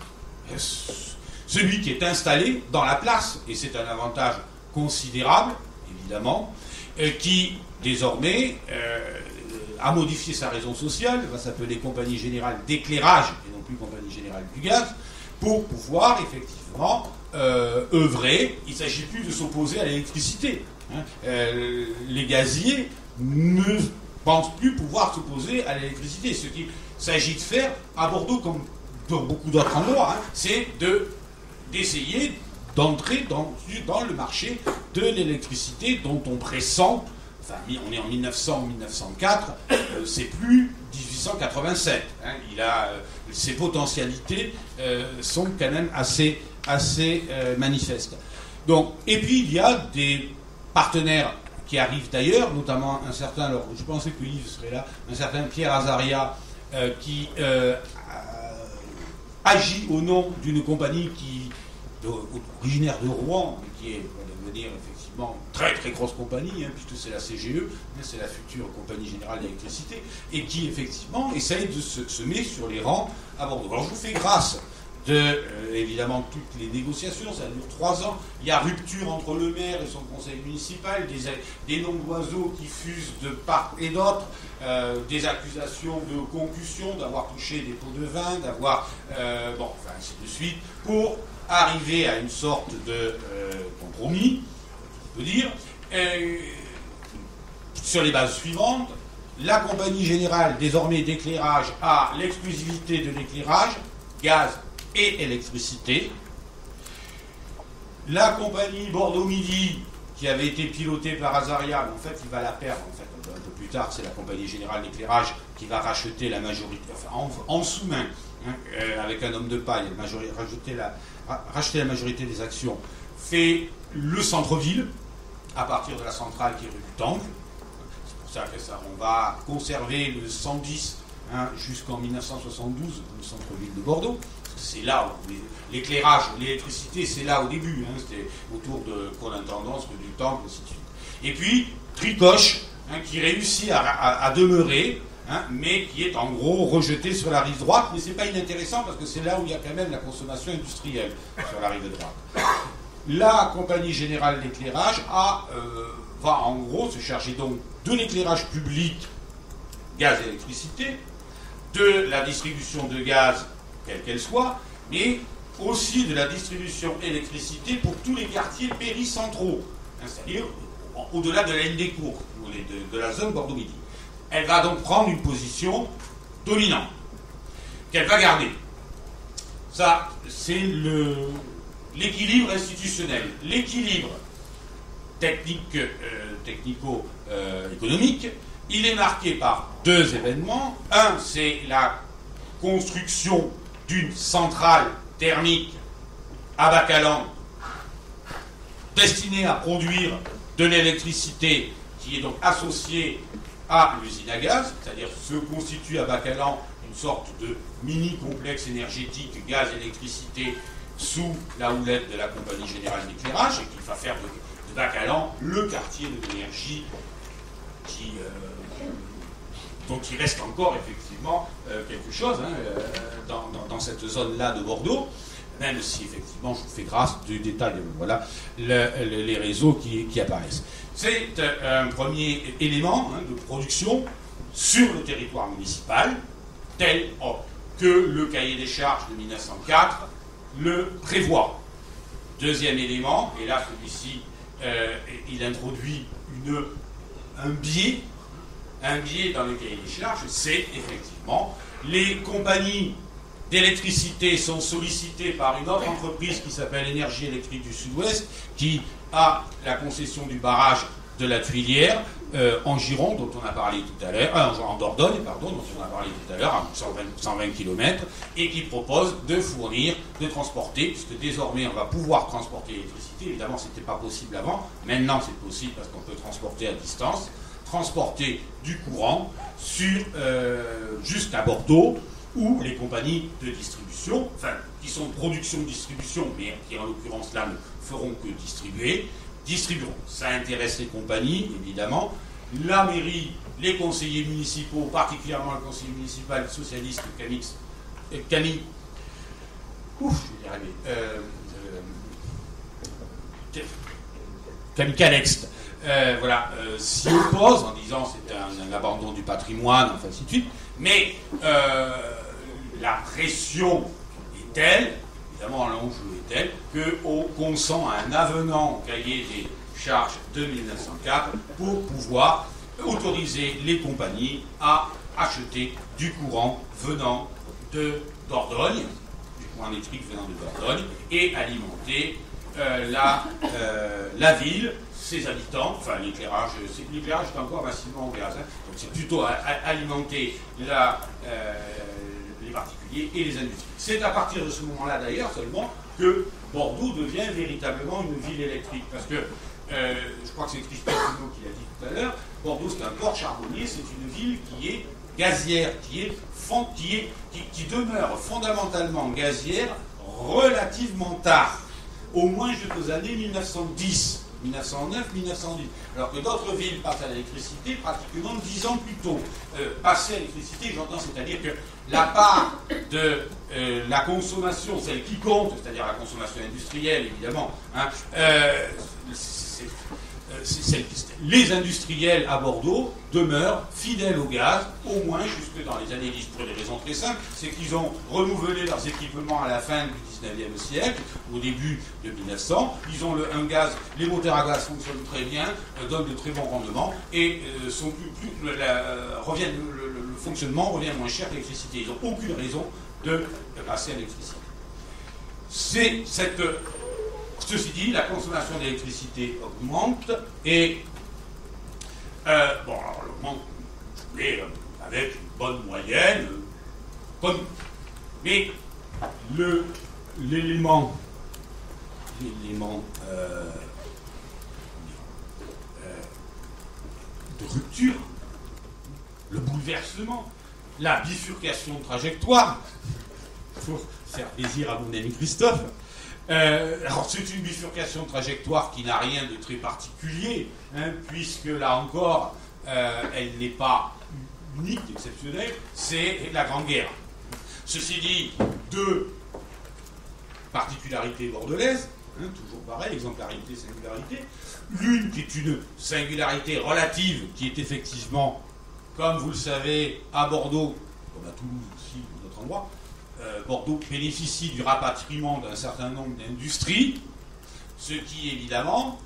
celui qui est installé dans la place, et c'est un avantage considérable, évidemment, euh, qui, désormais, euh, a modifié sa raison sociale, va s'appeler Compagnie Générale d'Éclairage, et non plus Compagnie Générale du Gaz, pour pouvoir effectivement euh, œuvrer. Il ne s'agit plus de s'opposer à l'électricité. Hein. Euh, les gaziers ne pensent plus pouvoir s'opposer à l'électricité. Ce qu'il s'agit de faire à Bordeaux, comme dans beaucoup d'autres endroits, hein, c'est de, d'essayer d'entrer dans, dans le marché de l'électricité dont on pressent, enfin on est en mille neuf cents mille neuf cent quatre, euh, c'est plus dix-huit cent quatre-vingt-sept. Hein, il a... Euh, ses potentialités euh, sont quand même assez, assez euh, manifestes. Donc, et puis il y a des partenaires qui arrivent d'ailleurs, notamment un certain, alors je pensais que Yves serait là, un certain Pierre Azaria euh, qui euh, agit au nom d'une compagnie qui, de, originaire de Rouen, mais qui est, on va devenir effectivement très très grosse compagnie, hein, puisque c'est la C G E, hein, c'est la future Compagnie Générale d'Électricité, et qui effectivement essaye de se, se mettre sur les rangs à Bordeaux. Alors je vous fais grâce de, euh, évidemment, toutes les négociations, ça dure trois ans, il y a rupture entre le maire et son conseil municipal, des, des noms d'oiseaux qui fusent de part et d'autre, euh, des accusations de concussion, d'avoir touché des pots de vin, d'avoir, euh, bon, enfin, ainsi de suite, pour arriver à une sorte de euh, compromis, on peut dire, euh, sur les bases suivantes. La Compagnie Générale, désormais d'éclairage, a l'exclusivité de l'éclairage, gaz et électricité. La Compagnie Bordeaux-Midi, qui avait été pilotée par Azaria, mais en fait il va la perdre, en fait, un peu plus tard, c'est la Compagnie Générale d'éclairage qui va racheter la majorité, enfin en, en sous-main, hein, euh, avec un homme de paille, majorité, racheter, la, racheter la majorité des actions, fait le centre-ville, à partir de la centrale qui est rue du Temple. C'est pour ça que ça, on va conserver le cent dix hein, jusqu'en mille neuf cent soixante-douze, le centre-ville de Bordeaux. C'est là où l'éclairage, l'électricité, c'est là au début. Hein, c'était autour de Cour-d'Intendance, rue du Temple, ainsi de suite. Et puis, Tricoche, hein, qui réussit à, à, à demeurer, hein, mais qui est en gros rejeté sur la rive droite. Mais c'est pas inintéressant parce que c'est là où il y a quand même la consommation industrielle, sur la rive droite. La Compagnie Générale d'Éclairage a, euh, va en gros se charger donc de l'éclairage public, gaz et électricité, de la distribution de gaz, quelle qu'elle soit, mais aussi de la distribution électricité pour tous les quartiers péricentraux, hein, c'est-à-dire au-delà de la ligne des cours, de, de la zone Bordeaux-Midi. Elle va donc prendre une position dominante, qu'elle va garder. Ça, c'est le, l'équilibre institutionnel. L'équilibre technique, euh, technico-économique, euh, il est marqué par deux événements. Un, c'est la construction d'une centrale thermique à Bacalan destinée à produire de l'électricité qui est donc associée à l'usine à gaz, c'est-à-dire se constitue à Bacalan une sorte de mini-complexe énergétique gaz-électricité sous la houlette de la Compagnie Générale d'Éclairage et qui va faire de, de Bacalan le quartier de l'énergie qui, euh, dont il reste encore effectivement euh, quelque chose hein, euh, dans, dans, dans cette zone-là de Bordeaux, même si effectivement je vous fais grâce du détail, voilà le, le, les réseaux qui, qui apparaissent. C'est euh, un premier élément hein, de production sur le territoire municipal, tel oh, que le cahier des charges de mille neuf cent quatre le prévoit. Deuxième élément, et là celui-ci, euh, il introduit une, un biais, un biais dans le cahier des charges, c'est effectivement les compagnies d'électricité sont sollicitées par une autre entreprise qui s'appelle Énergie électrique du Sud-Ouest, qui a la concession du barrage de la Tuilière euh, en Gironde, dont on a parlé tout à l'heure, euh, en Dordogne, pardon, dont on a parlé tout à l'heure, à cent vingt kilomètres, et qui propose de fournir, de transporter, puisque désormais on va pouvoir transporter l'électricité. Évidemment, ce n'était pas possible avant. Maintenant, c'est possible parce qu'on peut transporter à distance, transporter du courant sur euh, jusqu'à Bordeaux, où les compagnies de distribution, enfin, qui sont de production-distribution, mais qui en l'occurrence là ne feront que distribuer, distribueront. Ça intéresse les compagnies, évidemment. La mairie, les conseillers municipaux, particulièrement le conseiller municipal socialiste Camille, euh, Camille ouf, je vais y arriver, euh, euh, Camille Calext, euh, voilà, euh, s'y oppose en disant c'est un, un abandon du patrimoine, enfin ainsi de suite, mais euh, la pression est telle, évidemment l'enjeu est tel, qu'on consent à un avenant au cahier des charges de mille neuf cent quatre pour pouvoir autoriser les compagnies à acheter du courant venant de Dordogne, du courant électrique venant de Dordogne, et alimenter euh, la, euh, la ville, ses habitants, enfin l'éclairage, l'éclairage est encore massivement au gaz, hein, donc c'est plutôt à, à alimenter la, euh, les particuliers et les industries. C'est à partir de ce moment-là d'ailleurs seulement que Bordeaux devient véritablement une ville électrique, parce que euh, je crois que c'est Christophe Huneau qui l'a dit tout à l'heure, Bordeaux c'est un port charbonnier, c'est une ville qui est gazière, qui, est, qui, est, qui, qui demeure fondamentalement gazière relativement tard, au moins jusqu'aux années mille neuf cent dix. mille neuf cent neuf mille neuf cent dix, alors que d'autres villes passent à l'électricité pratiquement dix ans plus tôt. Euh, passer à l'électricité, j'entends, c'est-à-dire que la part de euh, la consommation, celle qui compte, c'est-à-dire la consommation industrielle, évidemment, hein, euh, c'est, c'est, c'est, les industriels à Bordeaux demeurent fidèles au gaz, au moins jusque dans les années dix, pour des raisons très simples, c'est qu'ils ont renouvelé leurs équipements à la fin du dix-neuvième siècle, au début de mille neuf cents, ils ont le, un gaz, les moteurs à gaz fonctionnent très bien, euh, donnent de très bons rendements, et euh, sont plus, plus, la, reviennent, le, le, le fonctionnement revient moins cher que l'électricité. Ils n'ont aucune raison de, de passer à l'électricité. C'est cette... Ceci dit, la consommation d'électricité augmente, et euh, bon, alors elle augmente, mais euh, avec une bonne moyenne, euh, comme, mais le, l'élément, l'élément euh, euh, de rupture, le bouleversement, la bifurcation de trajectoire, pour faire plaisir à mon ami Christophe. Euh, alors c'est une bifurcation de trajectoire qui n'a rien de très particulier, hein, puisque là encore, euh, elle n'est pas unique, exceptionnelle, c'est la Grande Guerre. Ceci dit, deux particularités bordelaises, hein, toujours pareil, exemplarité, singularité. L'une qui est une singularité relative, qui est effectivement, comme vous le savez, à Bordeaux, comme à Toulouse aussi, ou d'autres endroits, euh, Bordeaux bénéficie du rapatriement d'un certain nombre d'industries, ce qui évidemment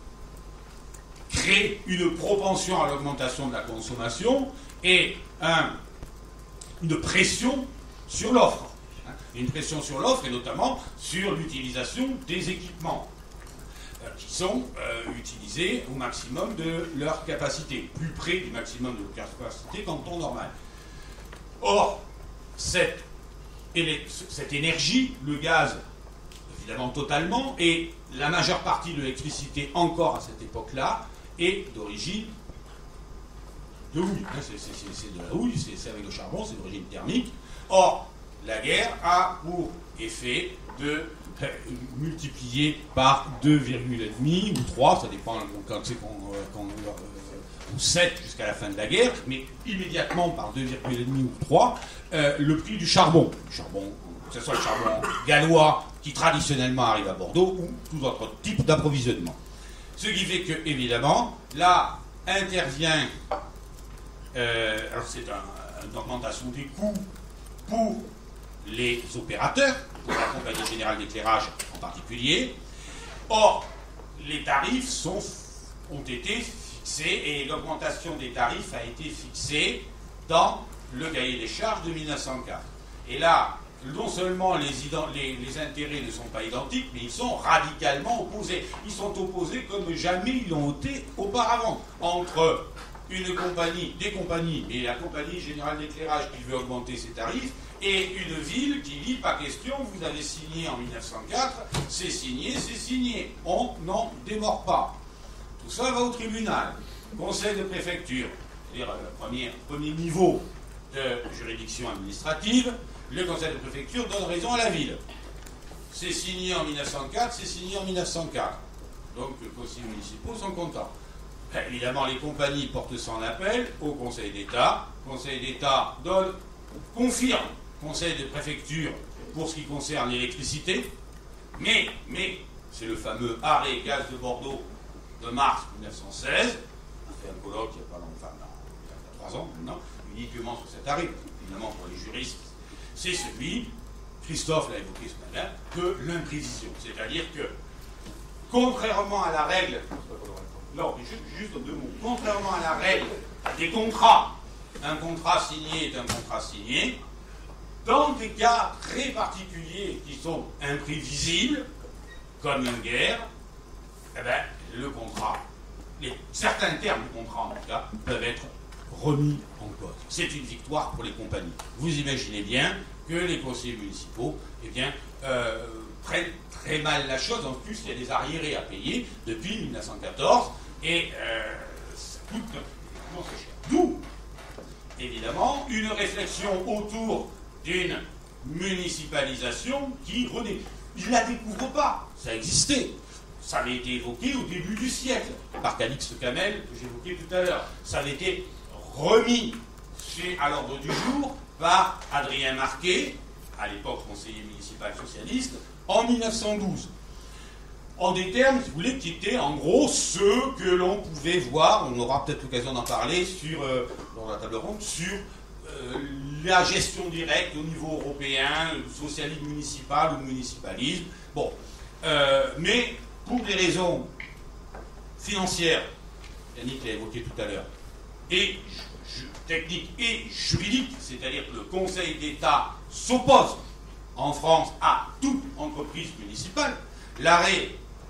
crée une propension à l'augmentation de la consommation et un, une pression sur l'offre. Une pression sur l'offre et notamment sur l'utilisation des équipements euh, qui sont euh, utilisés au maximum de leur capacité, plus près du maximum de leur capacité qu'en temps normal. Or, cette, cette énergie, le gaz, évidemment totalement, et la majeure partie de l'électricité encore à cette époque-là, est d'origine de houille. C'est de la houille, c'est avec le charbon, c'est d'origine thermique. Or, la guerre a pour effet de euh, multiplier par deux virgule cinq ou trois, ça dépend quand c'est qu'on, qu'on, euh, ou sept jusqu'à la fin de la guerre, mais immédiatement par deux virgule cinq ou trois, euh, le prix du charbon. Le charbon, que ce soit le charbon gallois qui traditionnellement arrive à Bordeaux ou tout autre type d'approvisionnement. Ce qui fait que, évidemment, là intervient, euh, alors c'est un, une augmentation des coûts pour les opérateurs, pour la Compagnie Générale d'Éclairage en particulier. Or, les tarifs sont, ont été fixés et l'augmentation des tarifs a été fixée dans le cahier des charges de mille neuf cent quatre. Et là, non seulement les, les, les intérêts ne sont pas identiques, mais ils sont radicalement opposés. Ils sont opposés comme jamais ils l'ont été auparavant. Entre une compagnie, des compagnies, et la Compagnie Générale d'Éclairage qui veut augmenter ses tarifs, et une ville qui dit, pas question, vous avez signé en mille neuf cent quatre, c'est signé, c'est signé. On n'en démord pas. Tout ça va au tribunal. Conseil de préfecture, c'est-à-dire le premier, premier niveau de juridiction administrative, le conseil de préfecture donne raison à la ville. C'est signé en mille neuf cent quatre, c'est signé en mille neuf cent quatre. Donc les conseillers municipaux sont contents. Ben, évidemment, les compagnies portent ça en appel au Conseil d'État. Le Conseil d'État donne, confirme, Conseil de préfecture pour ce qui concerne l'électricité. Mais, mais, c'est le fameux arrêt gaz de Bordeaux de mars mille neuf cent seize. On a fait un colloque il n'y a pas longtemps, enfin, non, il y a trois ans maintenant, uniquement sur cet arrêt. Évidemment, pour les juristes, c'est celui, Christophe l'a évoqué ce matin, de l'imprévision. C'est-à-dire que, contrairement à la règle, non, juste, juste deux mots, contrairement à la règle des contrats, un contrat signé est un contrat signé, dans des cas très particuliers qui sont imprévisibles, comme une guerre, eh ben, le contrat, les, certains termes du contrat en tout cas, peuvent être remis en cause. C'est une victoire pour les compagnies. Vous imaginez bien que les conseillers municipaux eh bien, euh, prennent très mal la chose. En plus, il y a des arriérés à payer depuis mille neuf cent quatorze et euh, ça coûte très cher. D'où, évidemment, une réflexion autour d'une municipalisation qui renaît. Ils ne la découvrent pas. Ça existait. Ça avait été évoqué au début du siècle par Calixte Camel, que j'évoquais tout à l'heure. Ça avait été remis chez, à l'ordre du jour par Adrien Marquet, à l'époque conseiller municipal socialiste, en mille neuf cent douze. En des termes, si vous voulez, qui étaient en gros ceux que l'on pouvait voir, on aura peut-être l'occasion d'en parler sur, euh, dans la table ronde, sur euh, la gestion directe au niveau européen, socialisme municipal ou municipalisme. Bon, euh, mais pour des raisons financières, Yannick l'a évoqué tout à l'heure, et technique et juridique, c'est-à-dire que le Conseil d'État s'oppose en France à toute entreprise municipale, l'arrêt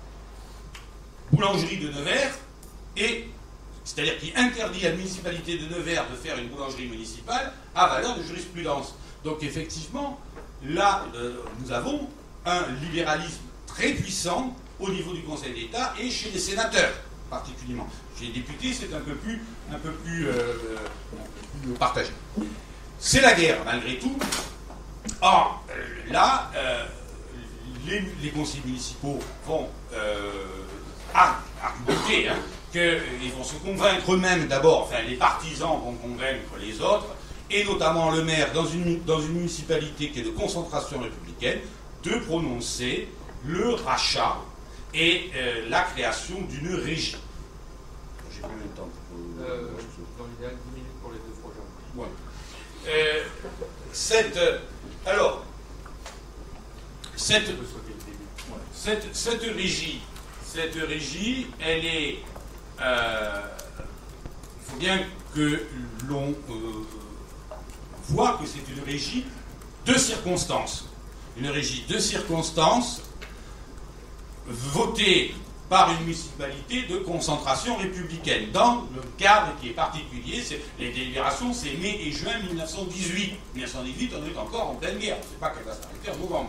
boulangerie de Nevers, et c'est-à-dire qui interdit à la municipalité de Nevers de faire une boulangerie municipale, a valeur de jurisprudence. Donc effectivement, là, euh, nous avons un libéralisme très puissant au niveau du Conseil d'État et chez les sénateurs particulièrement. Chez les députés, c'est un peu plus, un peu plus, euh, un peu plus partagé. C'est la guerre, malgré tout. Or, euh, là, euh, les, les conseils municipaux vont euh, argumenter, hein, qu'ils euh, vont se convaincre eux-mêmes d'abord, enfin, les partisans vont convaincre les autres, et notamment le maire, dans une, dans une municipalité qui est de concentration républicaine, de prononcer le rachat et euh, la création d'une régie. J'ai plus le temps. Pour... Euh, dans l'idéal, dix minutes pour les deux projets. Ouais. Euh, cette, alors, cette, cette, cette régie, cette régie, elle est... Euh, il faut bien que l'on euh, voit que c'est une régie de circonstances. Une régie de circonstances votée par une municipalité de concentration républicaine. Dans le cadre qui est particulier, c'est, les délibérations, c'est mai et juin mille neuf cent dix-huit. mille neuf cent dix-huit, on est encore en pleine guerre. Je ne sais pas qu'elle va s'arrêter en novembre.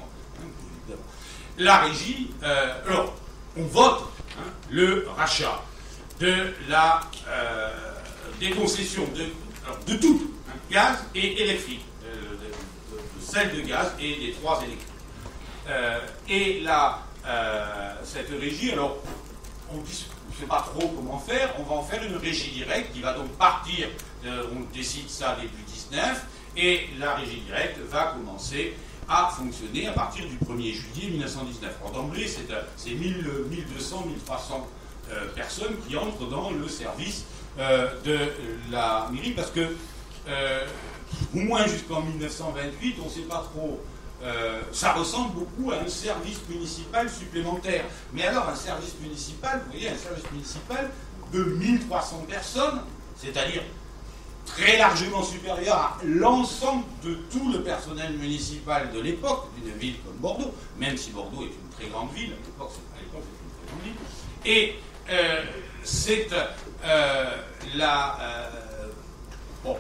La régie, euh, alors, on vote hein, le rachat de la, euh, des concessions de, alors, de tout, hein, gaz et électrique, euh, de, de, de celle de gaz et des trois électriques. Euh, et la Euh, cette régie, alors on ne sait pas trop comment faire, on va en faire une régie directe qui va donc partir, euh, on décide ça début dix-neuf, et la régie directe va commencer à fonctionner à partir du premier juillet mille neuf cent dix-neuf. En d'emblée, c'est, c'est mille deux cents à mille trois cents euh, personnes qui entrent dans le service euh, de la mairie, parce que euh, au moins jusqu'en mille neuf cent vingt-huit, on ne sait pas trop. Euh, ça ressemble beaucoup à un service municipal supplémentaire. Mais alors, un service municipal, vous voyez, un service municipal de mille trois cents personnes, c'est-à-dire très largement supérieur à l'ensemble de tout le personnel municipal de l'époque, d'une ville comme Bordeaux, même si Bordeaux est une très grande ville, à l'époque, c'est, à l'époque, c'est une très grande ville. Et euh, c'est euh, la... Euh, bon,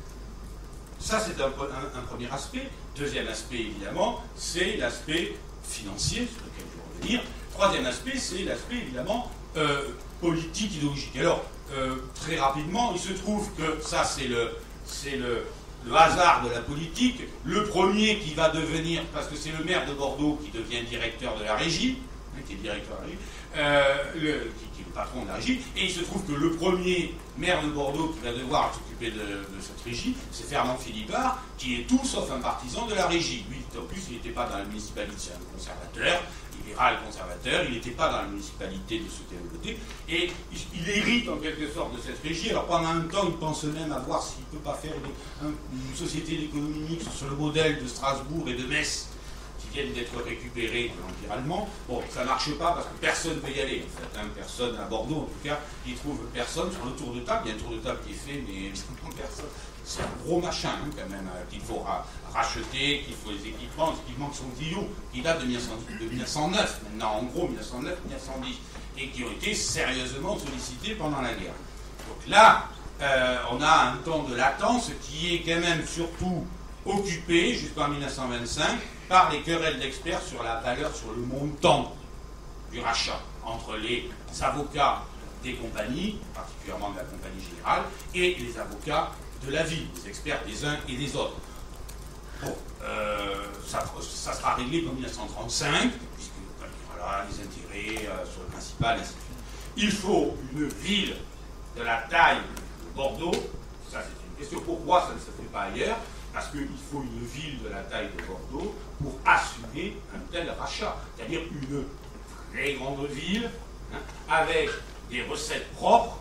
ça c'est un, un, un premier aspect. Deuxième aspect, évidemment, c'est l'aspect financier, sur lequel je vais revenir. Troisième aspect, c'est l'aspect, évidemment, euh, politique, idéologique. Alors, euh, très rapidement, il se trouve que ça, c'est le, c'est le, le hasard de la politique. Le premier qui va devenir, parce que c'est le maire de Bordeaux qui devient directeur de la régie, hein, qui est directeur de la régie, euh, le, qui, qui est le patron de la régie, et il se trouve que le premier maire de Bordeaux qui va devoir s'occuper de, de cette régie, c'est Fernand Philippard, qui est tout sauf un partisan de la régie. Lui, en plus, il n'était pas dans la municipalité, c'est un conservateur, libéral conservateur, il n'était pas dans la municipalité de ce qu'il avait voté, et il, il hérite en quelque sorte de cette régie. Alors pendant un temps, il pense même à voir s'il ne peut pas faire une, une société d'économie mixte sur le modèle de Strasbourg et de Metz, qui viennent d'être récupérés de l'Empire allemand. Bon, ça ne marche pas parce que personne ne peut y aller. En fait, hein, personne à Bordeaux, en tout cas, il trouve personne sur le tour de table. Il y a un tour de table qui est fait, mais personne. C'est un gros machin, hein, quand même, euh, qu'il faut ra- racheter, qu'il faut les équipements, les équipements qui sont vieux, qui datent de mille neuf cent neuf, maintenant, en gros, mille neuf cent neuf mille neuf cent dix, et qui ont été sérieusement sollicités pendant la guerre. Donc là, euh, on a un temps de latence qui est quand même surtout occupé, jusqu'en mille neuf cent vingt-cinq, par les querelles d'experts sur la valeur, sur le montant du rachat entre les avocats des compagnies, particulièrement de la Compagnie Générale, et les avocats de la ville, les experts des uns et des autres. Bon, euh, ça, ça sera réglé en mille neuf cent trente-cinq, puisque voilà, les intérêts euh, sur le principal, ainsi de suite. Il faut une ville de la taille de Bordeaux, ça c'est une question, pourquoi ça ne se fait pas ailleurs? Parce qu'il faut une ville de la taille de Bordeaux pour assumer un tel rachat. C'est-à-dire une très grande ville, hein, avec des recettes propres.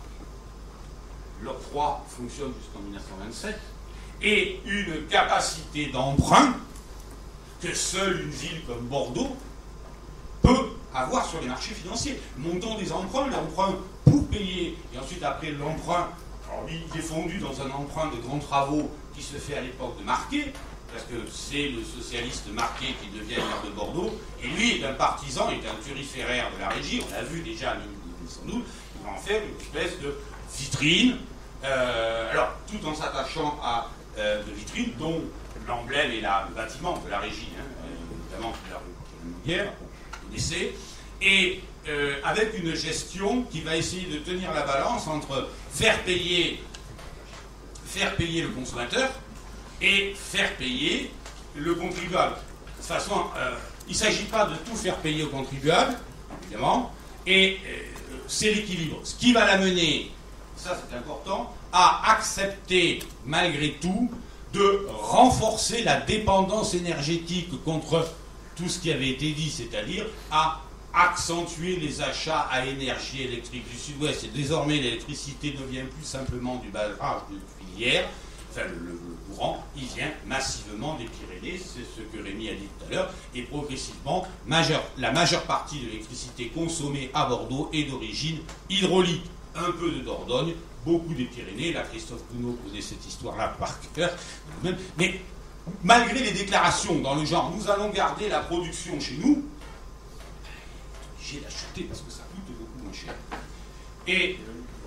L'octroi fonctionne jusqu'en mille neuf cent vingt-sept. Et une capacité d'emprunt que seule une ville comme Bordeaux peut avoir sur les marchés financiers. Le montant des emprunts, l'emprunt pour payer, et ensuite après l'emprunt, alors lui, il est fondu dans un emprunt de grands travaux qui se fait à l'époque de Marquet, parce que c'est le socialiste Marquet qui devient maire de Bordeaux, et lui est un partisan, est un turiféraire de la régie, on l'a vu déjà à mille neuf cent douze, il va en faire une espèce de vitrine, euh, alors tout en s'attachant à euh, de vitrines dont l'emblème est là, le bâtiment de la régie, hein, évidemment qui la rue Molière, vous connaissez, et euh, avec une gestion qui va essayer de tenir la balance entre faire payer faire payer le consommateur et faire payer le contribuable. De toute façon, euh, il ne s'agit pas de tout faire payer au contribuable, évidemment, et euh, c'est l'équilibre. Ce qui va l'amener, ça c'est important, à accepter malgré tout de renforcer la dépendance énergétique contre tout ce qui avait été dit, c'est-à-dire à accentuer les achats à énergie électrique du Sud-Ouest. Et désormais, l'électricité ne vient plus simplement du barrage de filière, enfin le, le courant, il vient massivement des Pyrénées, c'est ce que Rémi a dit tout à l'heure, et progressivement, majeure, la majeure partie de l'électricité consommée à Bordeaux est d'origine hydraulique. Un peu de Dordogne, beaucoup des Pyrénées, là Christophe Gounod connaît cette histoire-là par cœur, mais malgré les déclarations dans le genre « nous allons garder la production chez nous », j'ai d'acheter parce que ça coûte beaucoup moins cher. Et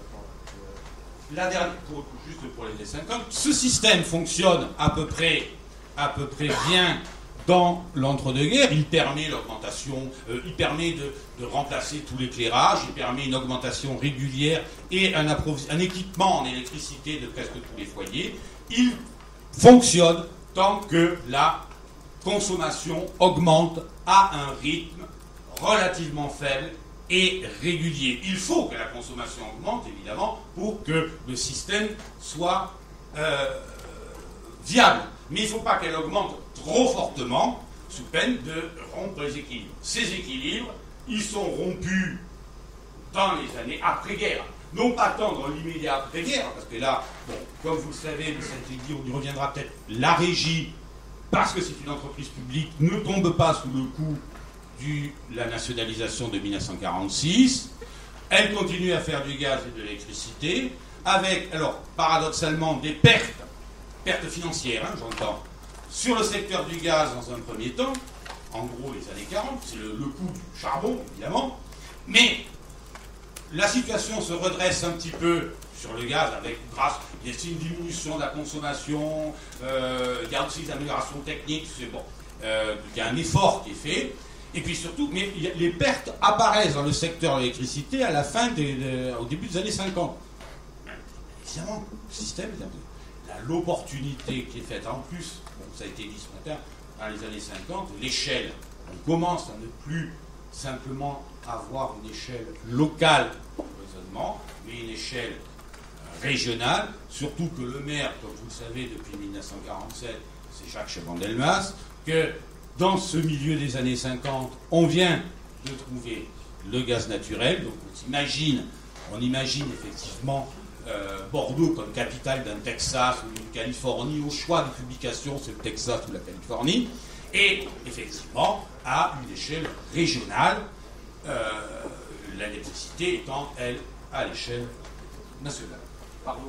la dernière, pour, juste pour les années cinquante, ce système fonctionne à peu près, à peu près bien dans l'entre-deux-guerres. Il permet l'augmentation, euh, il permet de, de remplacer tout l'éclairage, il permet une augmentation régulière et un, un équipement en électricité de presque tous les foyers. Il fonctionne tant que la consommation augmente à un rythme relativement faible et régulier. Il faut que la consommation augmente, évidemment, pour que le système soit euh, viable. Mais il ne faut pas qu'elle augmente trop fortement, sous peine de rompre les équilibres. Ces équilibres, ils sont rompus dans les années après-guerre. Non pas tant dans l'immédiat après-guerre, parce que là, bon, comme vous le savez, mais ça a été dit, on y reviendra peut-être, la régie, parce que c'est une entreprise publique, ne tombe pas sous le coup de la nationalisation de mille neuf cent quarante-six. Elle continue à faire du gaz et de l'électricité, avec, alors, paradoxalement, des pertes, pertes financières, hein, j'entends, sur le secteur du gaz dans un premier temps, en gros les années quarante, c'est le, le coût du charbon, évidemment, mais la situation se redresse un petit peu sur le gaz, avec grâce, il y a une diminution de la consommation, euh, il y a aussi des améliorations techniques, c'est bon, euh, il y a un effort qui est fait, et puis surtout, mais il y a, les pertes apparaissent dans le secteur de l'électricité à la fin, des, de, au début des années cinquante. Évidemment, le système, l'opportunité qui est faite en plus, bon, ça a été dit ce matin, dans les années cinquante, l'échelle, on commence à ne plus simplement avoir une échelle locale de raisonnement, mais une échelle régionale, surtout que le maire, comme vous le savez, depuis mille neuf cent quarante-sept, c'est Jacques Chaban-Delmas, que dans ce milieu des années cinquante, on vient de trouver le gaz naturel, donc on imagine, on imagine effectivement euh, Bordeaux comme capitale d'un Texas ou d'une Californie, au choix des publications, c'est le Texas ou la Californie, et effectivement, à une échelle régionale, euh, l'électricité étant, elle, à l'échelle nationale. Pardon,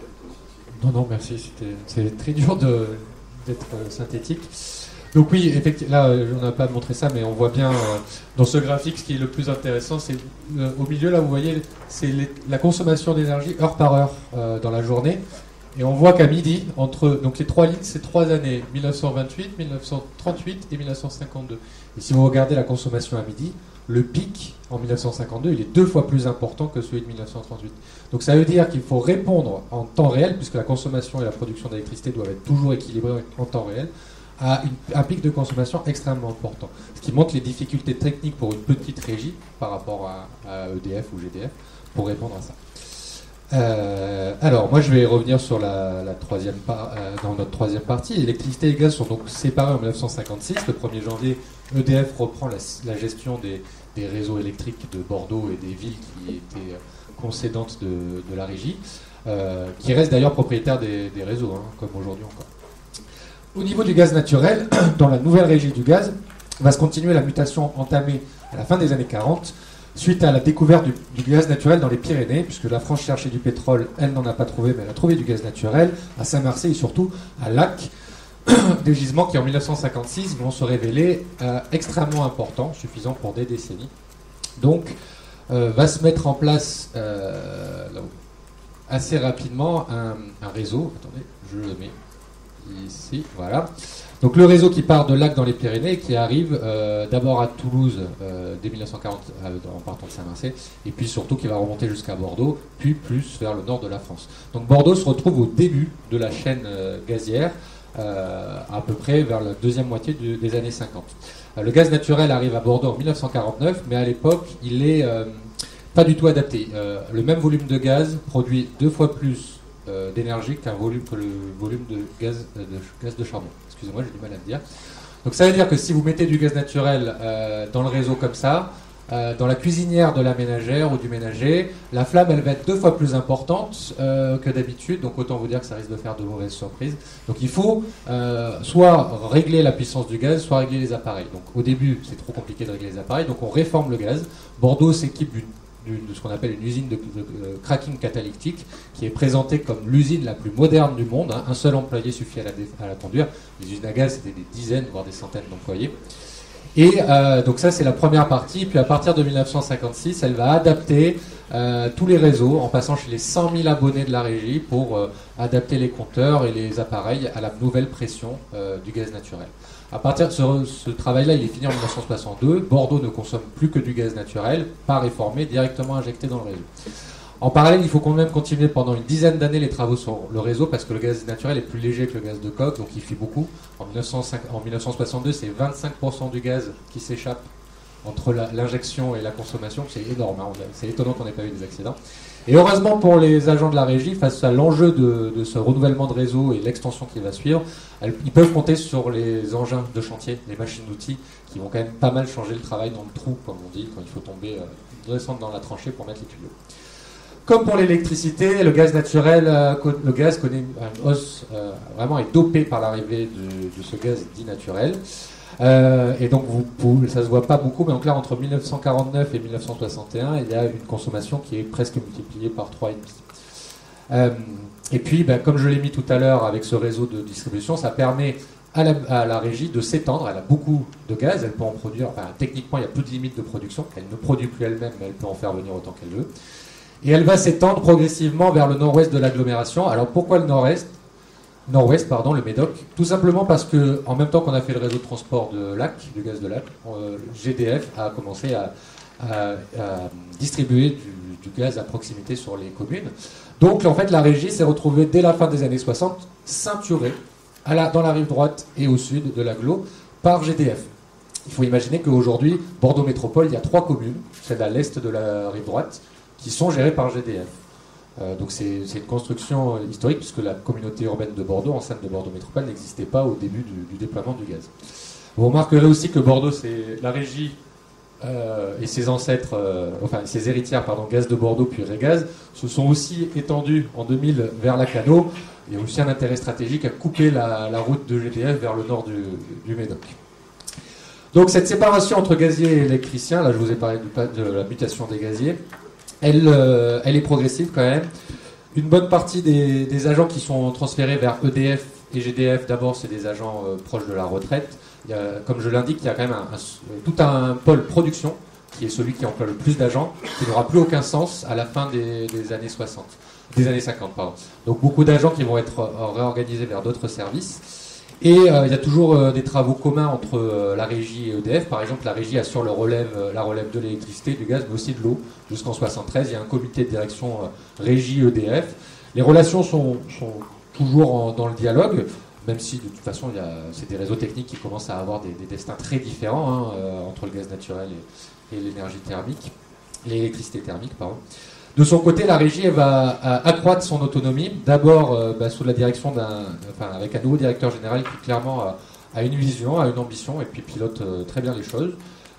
non, non, merci, c'était, c'est très dur de, d'être euh, synthétique. Donc oui, effectivement, là, on n'a pas montré ça, mais on voit bien euh, dans ce graphique, ce qui est le plus intéressant, c'est euh, au milieu, là, vous voyez, c'est les, la consommation d'énergie heure par heure euh, dans la journée. Et on voit qu'à midi, entre donc les trois lignes, c'est trois années, mille neuf cent vingt-huit, mille neuf cent trente-huit et mille neuf cent cinquante-deux. Et si vous regardez la consommation à midi, le pic en mille neuf cent cinquante-deux, il est deux fois plus important que celui de mille neuf cent trente-huit. Donc ça veut dire qu'il faut répondre en temps réel, puisque la consommation et la production d'électricité doivent être toujours équilibrées en temps réel, à une, un pic de consommation extrêmement important. Ce qui montre les difficultés techniques pour une petite régie par rapport à, à E D F ou G D F pour répondre à ça. Euh, alors, moi je vais revenir sur la, la troisième par, euh, dans notre troisième partie. L'électricité et le gaz sont donc séparés en mille neuf cent cinquante-six. Le premier janvier, E D F reprend la, la gestion des, des réseaux électriques de Bordeaux et des villes qui étaient concédantes de, de la régie, euh, qui reste d'ailleurs propriétaire des, des réseaux, hein, comme aujourd'hui encore. Au niveau du gaz naturel, dans la nouvelle régie du gaz, va se continuer la mutation entamée à la fin des années quarante, suite à la découverte du, du gaz naturel dans les Pyrénées, puisque la France cherchait du pétrole, elle n'en a pas trouvé, mais elle a trouvé du gaz naturel à Saint-Marcet et surtout à Lac, des gisements qui en mille neuf cent cinquante-six vont se révéler euh, extrêmement importants, suffisants pour des décennies. Donc, euh, va se mettre en place euh, là, assez rapidement un, un réseau. Attendez, je le mets ici, voilà. Donc le réseau qui part de Lac dans les Pyrénées et qui arrive euh, d'abord à Toulouse euh, dès mille neuf cent quarante euh, en partant de Saint-Marcet, et puis surtout qui va remonter jusqu'à Bordeaux, puis plus vers le nord de la France. Donc Bordeaux se retrouve au début de la chaîne euh, gazière, euh, à peu près vers la deuxième moitié de, des années cinquante. Euh, le gaz naturel arrive à Bordeaux en mille neuf cent quarante-neuf, mais à l'époque il est euh, pas du tout adapté. Euh, le même volume de gaz produit deux fois plus euh, d'énergie qu'un volume que le volume de gaz, euh, de gaz de charbon. Excusez-moi, j'ai du mal à le dire. Donc ça veut dire que si vous mettez du gaz naturel euh, dans le réseau comme ça, euh, dans la cuisinière de la ménagère ou du ménager, la flamme elle va être deux fois plus importante euh, que d'habitude, donc autant vous dire que ça risque de faire de mauvaises surprises. Donc il faut euh, soit régler la puissance du gaz, soit régler les appareils. Donc au début c'est trop compliqué de régler les appareils, donc on réforme le gaz. Bordeaux s'équipe d'une de ce qu'on appelle une usine de, de, de cracking catalytique, qui est présentée comme l'usine la plus moderne du monde. Hein. Un seul employé suffit à la, à la conduire. Les usines à gaz, c'était des dizaines, voire des centaines d'employés. Et euh, donc ça, c'est la première partie. Puis à partir de mille neuf cent cinquante-six, elle va adapter euh, tous les réseaux, en passant chez les cent mille abonnés de la régie, pour euh, adapter les compteurs et les appareils à la nouvelle pression euh, du gaz naturel. À partir de ce, ce travail-là, il est fini en mille neuf cent soixante-deux. Bordeaux ne consomme plus que du gaz naturel, pas réformé, directement injecté dans le réseau. En parallèle, il faut quand même continuer pendant une dizaine d'années les travaux sur le réseau, parce que le gaz naturel est plus léger que le gaz de coque, donc il fuit beaucoup. En mille neuf cent cinq, en mille neuf cent soixante-deux, c'est vingt-cinq pour cent du gaz qui s'échappe entre la, l'injection et la consommation. C'est énorme, hein. C'est étonnant qu'on n'ait pas eu des accidents. Et heureusement pour les agents de la régie, face à l'enjeu de, de ce renouvellement de réseau et l'extension qui va suivre, elles, ils peuvent compter sur les engins de chantier, les machines-outils, qui vont quand même pas mal changer le travail dans le trou, comme on dit, quand il faut tomber, euh, descendre dans la tranchée pour mettre les tuyaux. Comme pour l'électricité, le gaz naturel, euh, le gaz connaît une hausse, euh, vraiment est dopé par l'arrivée de, de ce gaz dit naturel. Euh, et donc, vous, vous, ça se voit pas beaucoup, mais en clair, entre mille neuf cent quarante-neuf et mille neuf cent soixante et un, il y a une consommation qui est presque multipliée par trois virgule cinq. Euh, et puis, ben, comme je l'ai mis tout à l'heure avec ce réseau de distribution, ça permet à la, à la régie de s'étendre. Elle a beaucoup de gaz, elle peut en produire, enfin, techniquement, il n'y a plus de limite de production. Elle ne produit plus elle-même, mais elle peut en faire venir autant qu'elle veut. Et elle va s'étendre progressivement vers le nord-ouest de l'agglomération. Alors, pourquoi le nord-est Nord-Ouest, pardon, le Médoc, tout simplement parce que, en même temps qu'on a fait le réseau de transport de Lac, du gaz de Lac, euh, G D F a commencé à, à, à distribuer du, du gaz à proximité sur les communes. Donc, en fait, la régie s'est retrouvée dès la fin des années soixante ceinturée à la, dans la rive droite et au sud de l'agglo par G D F. Il faut imaginer qu'aujourd'hui, Bordeaux Métropole, il y a trois communes, celle à l'est de la rive droite, qui sont gérées par G D F. Euh, donc c'est, c'est une construction euh, historique, puisque la communauté urbaine de Bordeaux, enceinte de Bordeaux Métropole, n'existait pas au début du, du déploiement du gaz. Vous remarquerez aussi que Bordeaux, c'est la régie euh, et ses ancêtres, euh, enfin ses héritières, pardon, Gaz de Bordeaux puis Régaz, se sont aussi étendus en deux mille vers Lacanau. Il y a aussi un intérêt stratégique à couper la, la route de G D F vers le nord du, du Médoc. Donc cette séparation entre gaziers et électriciens, là je vous ai parlé de, de la mutation des gaziers, Elle, euh, elle est progressive quand même. Une bonne partie des, des agents qui sont transférés vers E D F et G D F, d'abord, c'est des agents euh, proches de la retraite. Il y a, comme je l'indique, il y a quand même un, un, tout un pôle production, qui est celui qui emploie le plus d'agents, qui n'aura plus aucun sens à la fin des, des années soixante, des années cinquante, pardon. Donc beaucoup d'agents qui vont être euh, réorganisés vers d'autres services. Et euh, il y a toujours euh, des travaux communs entre euh, la régie et E D F. Par exemple, la régie assure le relève, euh, la relève de l'électricité, du gaz, mais aussi de l'eau. Jusqu'en soixante-treize, il y a un comité de direction euh, régie-E D F. Les relations sont, sont toujours en, dans le dialogue, même si de toute façon, il y a, c'est des réseaux techniques qui commencent à avoir des, des destins très différents hein, euh, entre le gaz naturel et, et l'énergie thermique, l'électricité thermique, pardon. De son côté, la régie elle va accroître son autonomie, d'abord euh, bah, sous la direction d'un, enfin, avec un nouveau directeur général qui clairement a, a une vision, a une ambition et puis pilote euh, très bien les choses,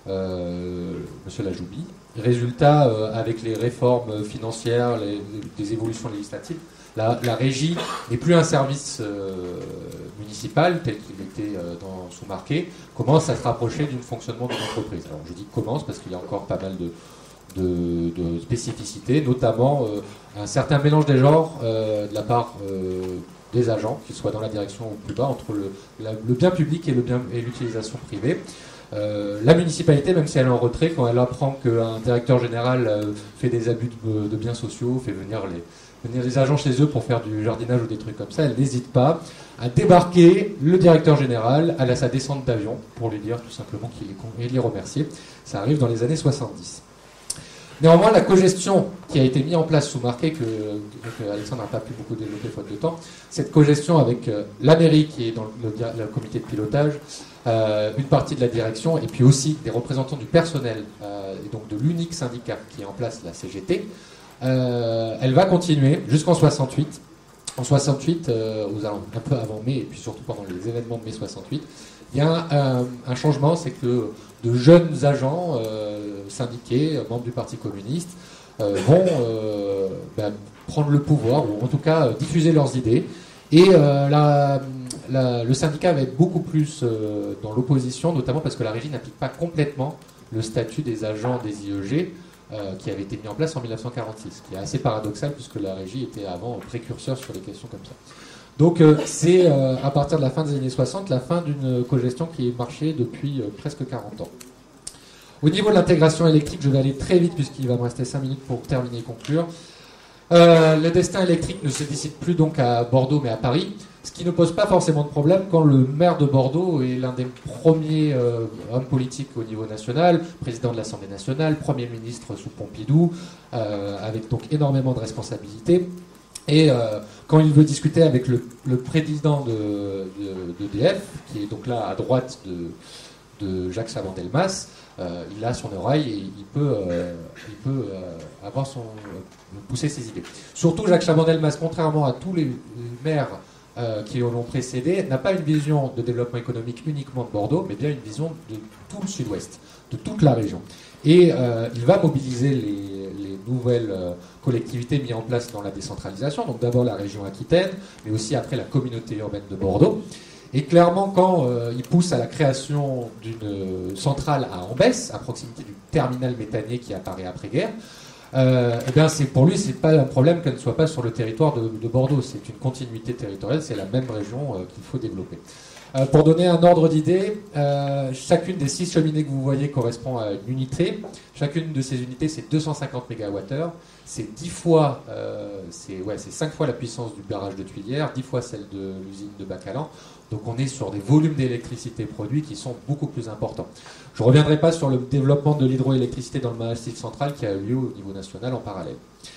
euh, Monsieur Lajoubi. Résultat, euh, avec les réformes financières, les, les évolutions législatives, la, la régie n'est plus un service euh, municipal tel qu'il était euh, dans, sous Marquet, commence à se rapprocher du fonctionnement d'une entreprise. Alors je dis commence parce qu'il y a encore pas mal de De, de spécificités, notamment euh, un certain mélange des genres euh, de la part euh, des agents, qu'ils soient dans la direction ou plus bas, entre le, la, le bien public et, le bien, et l'utilisation privée. Euh, la municipalité, même si elle est en retrait, quand elle apprend qu'un directeur général euh, fait des abus de, de biens sociaux, fait venir les, venir les agents chez eux pour faire du jardinage ou des trucs comme ça, elle n'hésite pas à débarquer le directeur général à la, sa descente d'avion pour lui dire tout simplement qu'il est con et les remercier. Ça arrive dans les années soixante-dix. Néanmoins, la cogestion qui a été mise en place sous Marquet, que, que Alexandre n'a pas pu beaucoup développer faute de temps, cette cogestion avec euh, la mairie qui est dans le, le, le comité de pilotage, euh, une partie de la direction, et puis aussi des représentants du personnel, euh, et donc de l'unique syndicat qui est en place, la C G T, euh, elle va continuer jusqu'en soixante-huit. En soixante-huit, euh, aux alentours, un peu avant mai, et puis surtout pendant les événements de mai soixante-huit, il y a un, un, un changement, c'est que de jeunes agents euh, syndiqués, membres du Parti communiste, euh, vont euh, ben, prendre le pouvoir, ou en tout cas euh, diffuser leurs idées. Et euh, la, la, le syndicat va être beaucoup plus euh, dans l'opposition, notamment parce que la régie n'applique pas complètement le statut des agents des I E G, Euh, qui avait été mis en place en mille neuf cent quarante-six, ce qui est assez paradoxal puisque la régie était avant précurseur sur des questions comme ça. Donc euh, c'est euh, à partir de la fin des années soixante la fin d'une cogestion qui est marchée depuis euh, presque quarante ans. Au niveau de l'intégration électrique, je vais aller très vite puisqu'il va me rester cinq minutes pour terminer et conclure. Euh, le destin électrique ne se décide plus donc à Bordeaux mais à Paris, ce qui ne pose pas forcément de problème quand le maire de Bordeaux est l'un des premiers euh, hommes politiques au niveau national, président de l'Assemblée nationale, Premier ministre sous Pompidou, euh, avec donc énormément de responsabilités. Et euh, quand il veut discuter avec le, le président de, de, d'E D F, qui est donc là à droite de, de Jacques Chaban-Delmas, euh, il a son oreille et il peut, euh, il peut euh, avoir son, euh, pousser ses idées. Surtout Jacques Chaban-Delmas, contrairement à tous les, les maires Euh, qui l'ont précédé, n'a pas une vision de développement économique uniquement de Bordeaux, mais bien une vision de tout le sud-ouest, de toute la région. Et euh, il va mobiliser les, les nouvelles euh, collectivités mises en place dans la décentralisation, donc d'abord la région Aquitaine, mais aussi après la communauté urbaine de Bordeaux. Et clairement, quand euh, il pousse à la création d'une centrale à Ambès, à proximité du terminal méthanier qui apparaît après-guerre, Euh, eh bien, c'est, pour lui, c'est pas un problème qu'elle ne soit pas sur le territoire de, de Bordeaux. C'est une continuité territoriale, c'est la même région euh, qu'il faut développer. Euh, pour donner un ordre d'idée, euh, chacune des six cheminées que vous voyez correspond à une unité. Chacune de ces unités, c'est deux cent cinquante mégawattheures. C'est dix fois, euh, c'est, ouais, c'est cinq fois la puissance du barrage de Tuilière, dix fois celle de l'usine de Bacalan. Donc on est sur des volumes d'électricité produits qui sont beaucoup plus importants. Je ne reviendrai pas sur le développement de l'hydroélectricité dans le Massif central qui a eu lieu au niveau national en parallèle.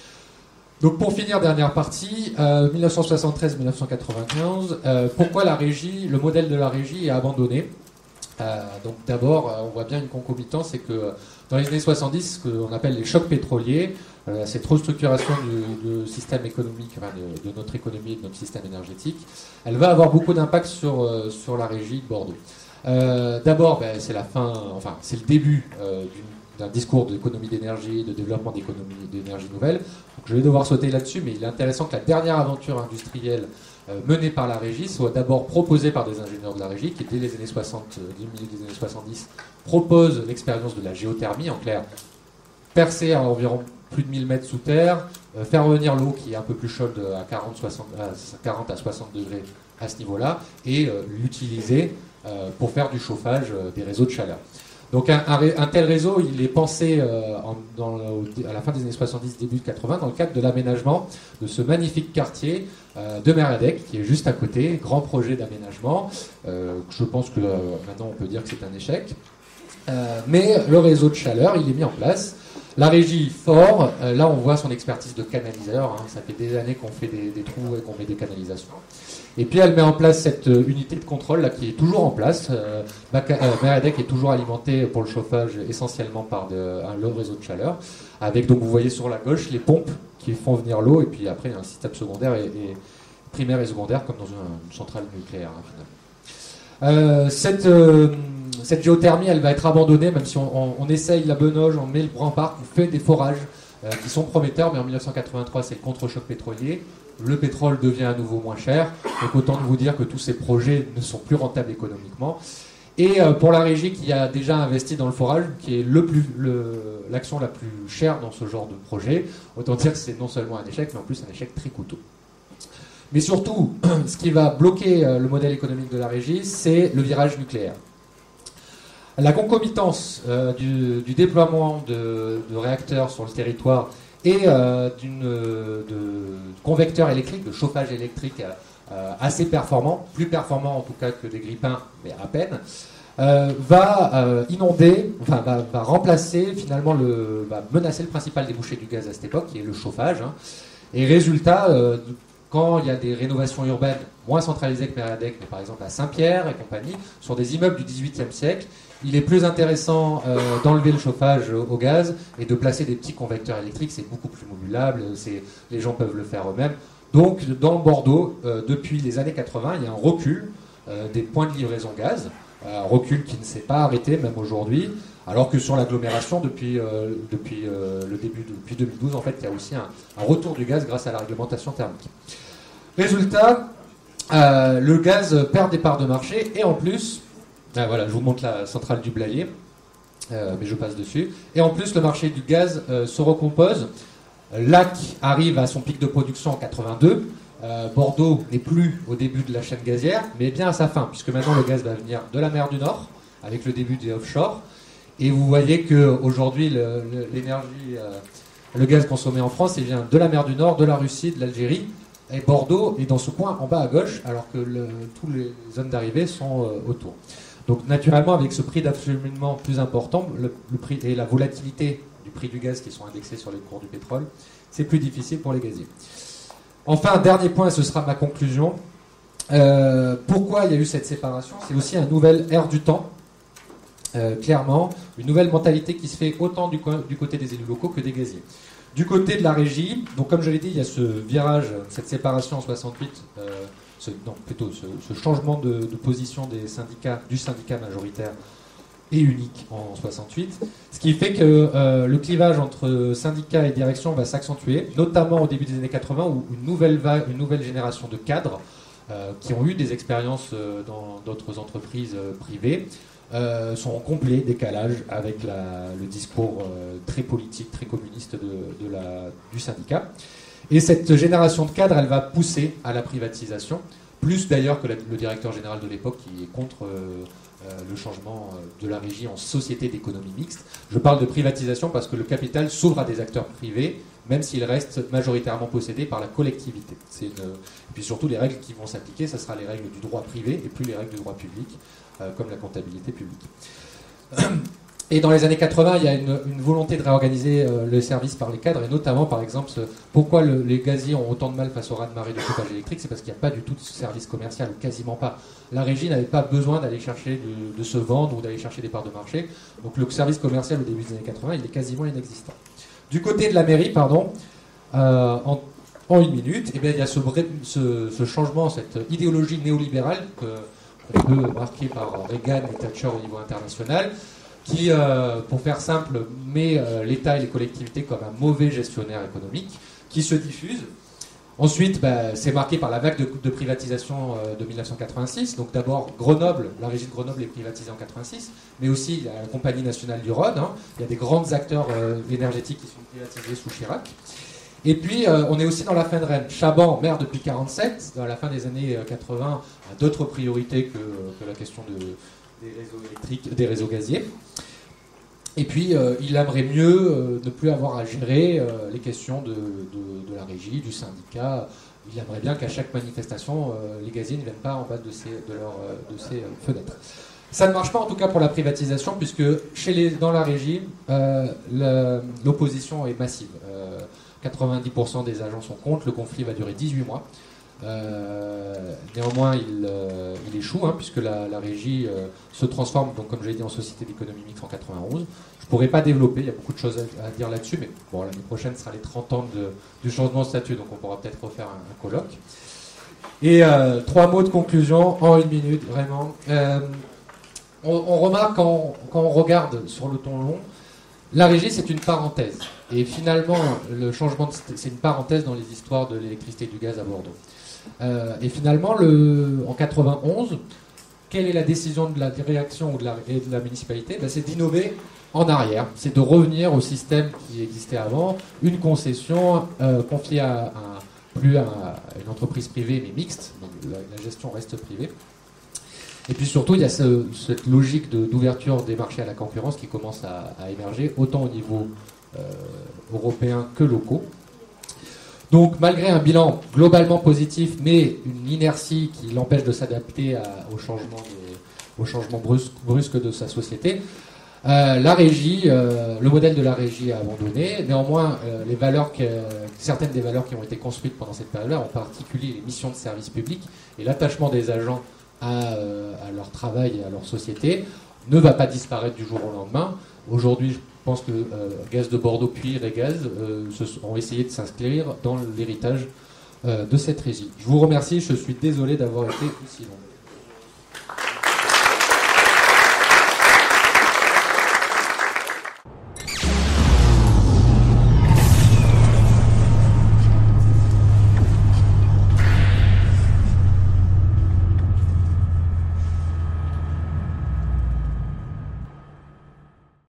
Donc pour finir, dernière partie, euh, mille neuf cent soixante-treize mille neuf cent quatre-vingt-quinze, euh, pourquoi la régie, le modèle de la régie est abandonné. Euh, donc d'abord, on voit bien une concomitance, c'est que dans les années soixante-dix, ce qu'on appelle les chocs pétroliers, euh, cette restructuration du, du système économique, enfin de, de notre économie et de notre système énergétique, elle va avoir beaucoup d'impact sur, euh, sur la régie de Bordeaux. Euh, d'abord, ben, c'est la fin, enfin c'est le début euh, d'une d'un discours d'économie d'énergie, de développement d'économie d'énergie nouvelle. Donc je vais devoir sauter là-dessus, mais il est intéressant que la dernière aventure industrielle euh, menée par la régie soit d'abord proposée par des ingénieurs de la régie qui, dès les années soixante, euh, du milieu des années soixante-dix, proposent l'expérience de la géothermie, en clair, percer à environ plus de mille mètres sous terre, euh, faire revenir l'eau qui est un peu plus chaude à quarante, soixante, à quarante à soixante degrés à ce niveau-là, et euh, l'utiliser euh, pour faire du chauffage euh, des réseaux de chaleur. Donc un, un, un tel réseau, il est pensé euh, en, dans, à la fin des années soixante-dix, début de quatre-vingts, dans le cadre de l'aménagement de ce magnifique quartier euh, de Mériadec, qui est juste à côté, grand projet d'aménagement. Euh, je pense que euh, maintenant on peut dire que c'est un échec. Euh, mais le réseau de chaleur, il est mis en place. La régie fort, euh, là on voit son expertise de canaliseur, hein, ça fait des années qu'on fait des, des trous et qu'on met des canalisations. Et puis elle met en place cette euh, unité de contrôle là, qui est toujours en place. Euh, euh, Mériadec est toujours alimenté pour le chauffage essentiellement par de, un long réseau de chaleur, avec donc vous voyez sur la gauche les pompes qui font venir l'eau, et puis après un système secondaire et, et primaire et secondaire comme dans une, une centrale nucléaire hein, finalement. Euh, cette, euh, cette géothermie, elle va être abandonnée, même si on, on, on essaye la Benoge, on met le Grand-Parc, on fait des forages euh, qui sont prometteurs, mais en mille neuf cent quatre-vingt-trois, c'est le contre-choc pétrolier. Le pétrole devient à nouveau moins cher, donc autant de vous dire que tous ces projets ne sont plus rentables économiquement. Et euh, pour la régie qui a déjà investi dans le forage, qui est le plus, le, l'action la plus chère dans ce genre de projet, autant dire que c'est non seulement un échec, mais en plus un échec très coûteux. Mais surtout, ce qui va bloquer le modèle économique de la régie, c'est le virage nucléaire. La concomitance euh, du, du déploiement de, de réacteurs sur le territoire et euh, d'une, de convecteurs électriques, de chauffage électrique euh, assez performants, plus performants en tout cas que des grippins, mais à peine, euh, va euh, inonder, enfin va, va remplacer finalement, le, va menacer le principal débouché du gaz à cette époque, qui est le chauffage. Hein. Et résultat, euh, quand il y a des rénovations urbaines moins centralisées que Mériadec, mais par exemple à Saint-Pierre et compagnie, sur des immeubles du dix-huitième siècle, il est plus intéressant euh, d'enlever le chauffage au gaz et de placer des petits convecteurs électriques. C'est beaucoup plus modulable, c'est, les gens peuvent le faire eux-mêmes. Donc dans Bordeaux, euh, depuis les années quatre-vingts, il y a un recul euh, des points de livraison gaz, un recul qui ne s'est pas arrêté même aujourd'hui, alors que sur l'agglomération, depuis, euh, depuis euh, le début, de, depuis deux mille douze, en fait, il y a aussi un, un retour du gaz grâce à la réglementation thermique. Résultat, euh, le gaz perd des parts de marché, et en plus, ben voilà, je vous montre la centrale du Blayais, euh, mais je passe dessus, et en plus le marché du gaz euh, se recompose. Lac arrive à son pic de production en quatre-vingt-deux, euh, Bordeaux n'est plus au début de la chaîne gazière, mais bien à sa fin, puisque maintenant le gaz va venir de la mer du Nord, avec le début des offshore, et vous voyez qu'aujourd'hui le, le, l'énergie, euh, le gaz consommé en France, il vient de la mer du Nord, de la Russie, de l'Algérie, et Bordeaux est dans ce coin en bas à gauche, alors que le, toutes les zones d'arrivée sont euh, autour. Donc naturellement, avec ce prix d'acheminement plus important, le, le prix et la volatilité du prix du gaz qui sont indexés sur les cours du pétrole, c'est plus difficile pour les gaziers. Enfin, dernier point, ce sera ma conclusion. Euh, pourquoi il y a eu cette séparation? C'est aussi un nouvel air du temps, euh, clairement, une nouvelle mentalité qui se fait autant du, du côté des élus locaux que des gaziers. Du côté de la régie, donc comme je l'ai dit, il y a ce virage, cette séparation en soixante-huit, euh, ce, non, plutôt ce, ce changement de, de position des syndicats, du syndicat majoritaire et unique en soixante-huit, ce qui fait que euh, le clivage entre syndicats et direction va s'accentuer, notamment au début des années quatre-vingts, où une nouvelle, vague, une nouvelle génération de cadres euh, qui ont eu des expériences euh, dans d'autres entreprises euh, privées euh, sont en complet décalage avec la, le discours euh, très politique, très communiste de, de la, du syndicat. Et cette génération de cadres, elle va pousser à la privatisation, plus d'ailleurs que la, le directeur général de l'époque qui est contre euh, euh, le changement de la régie en société d'économie mixte. Je parle de privatisation parce que le capital s'ouvre à des acteurs privés, même s'il reste majoritairement possédé par la collectivité. C'est une... Et puis surtout, les règles qui vont s'appliquer, ce sera les règles du droit privé et plus les règles du droit public, euh, comme la comptabilité publique. Et dans les années quatre-vingts, il y a une, une volonté de réorganiser euh, le service par les cadres, et notamment, par exemple, ce, pourquoi le, les gaziers ont autant de mal face au raz-de-marée du chauffage électrique, c'est parce qu'il n'y a pas du tout de service commercial, ou quasiment pas. La régie n'avait pas besoin d'aller chercher, de, de se vendre ou d'aller chercher des parts de marché. Donc le service commercial au début des années quatre-vingts, il est quasiment inexistant. Du côté de la mairie, pardon, euh, en, en une minute, eh bien, il y a ce, ce, ce changement, cette idéologie néolibérale que, qu'on peut marquer par Reagan et Thatcher au niveau international, qui, euh, pour faire simple, met euh, l'État et les collectivités comme un mauvais gestionnaire économique, qui se diffuse. Ensuite, bah, c'est marqué par la vague de, de privatisation euh, de mille neuf cent quatre-vingt-six. Donc d'abord, Grenoble, la régie de Grenoble est privatisée en quatre-vingt-six, mais aussi il y a la Compagnie nationale du Rhône. Hein. Il y a des grands acteurs euh, énergétiques qui sont privatisés sous Chirac. Et puis, euh, on est aussi dans la fin de règne. Chaban, maire depuis quarante-sept, dans la fin des années quatre-vingts, a d'autres priorités que, que la question de... des réseaux électriques, des réseaux gaziers. Et puis, euh, il aimerait mieux euh, ne plus avoir à gérer euh, les questions de, de, de la régie, du syndicat. Il aimerait bien qu'à chaque manifestation, euh, les gaziers ne viennent pas en bas de ces, de leur, de ces euh, fenêtres. Ça ne marche pas en tout cas pour la privatisation, puisque chez les, dans la régie, euh, la, l'opposition est massive. Euh, quatre-vingt-dix pour cent des agents sont contre, le conflit va durer dix-huit mois. Euh, néanmoins, il, euh, il échoue, hein, puisque la, la régie euh, se transforme, donc, comme je l'ai dit, en société d'économie mixte en quatre-vingt-onze. Je ne pourrais pas développer, il y a beaucoup de choses à, à dire là-dessus, mais bon, l'année prochaine sera les trente ans de, du changement de statut, donc on pourra peut-être refaire un, un colloque. Et euh, trois mots de conclusion en une minute, vraiment. Euh, on, on remarque quand, quand on regarde sur le temps long, la régie, c'est une parenthèse. Et finalement, le changement, de, c'est une parenthèse dans les histoires de l'électricité et du gaz à Bordeaux. Euh, et finalement, le, en quatre-vingt-onze, quelle est la décision de la réaction ou de la, et de la municipalité? Ben, c'est d'innover en arrière. C'est de revenir au système qui existait avant, une concession euh, confiée à, à, plus à une entreprise privée, mais mixte. Donc la, la gestion reste privée. Et puis surtout, il y a ce, cette logique de, d'ouverture des marchés à la concurrence qui commence à, à émerger, autant au niveau euh, européen que locaux. Donc, malgré un bilan globalement positif, mais une inertie qui l'empêche de s'adapter à, au changement, des, au changement brusque, brusque de sa société, euh, la régie, euh, le modèle de la régie a abandonné. Néanmoins, euh, les valeurs que, certaines des valeurs qui ont été construites pendant cette période-là, en particulier les missions de service public et l'attachement des agents à, euh, à leur travail et à leur société, ne va pas disparaître du jour au lendemain. Aujourd'hui, je pense que euh, Gaz de Bordeaux puis Régaz euh, se, ont essayé de s'inscrire dans l'héritage euh, de cette régie. Je vous remercie, je suis désolé d'avoir été aussi long.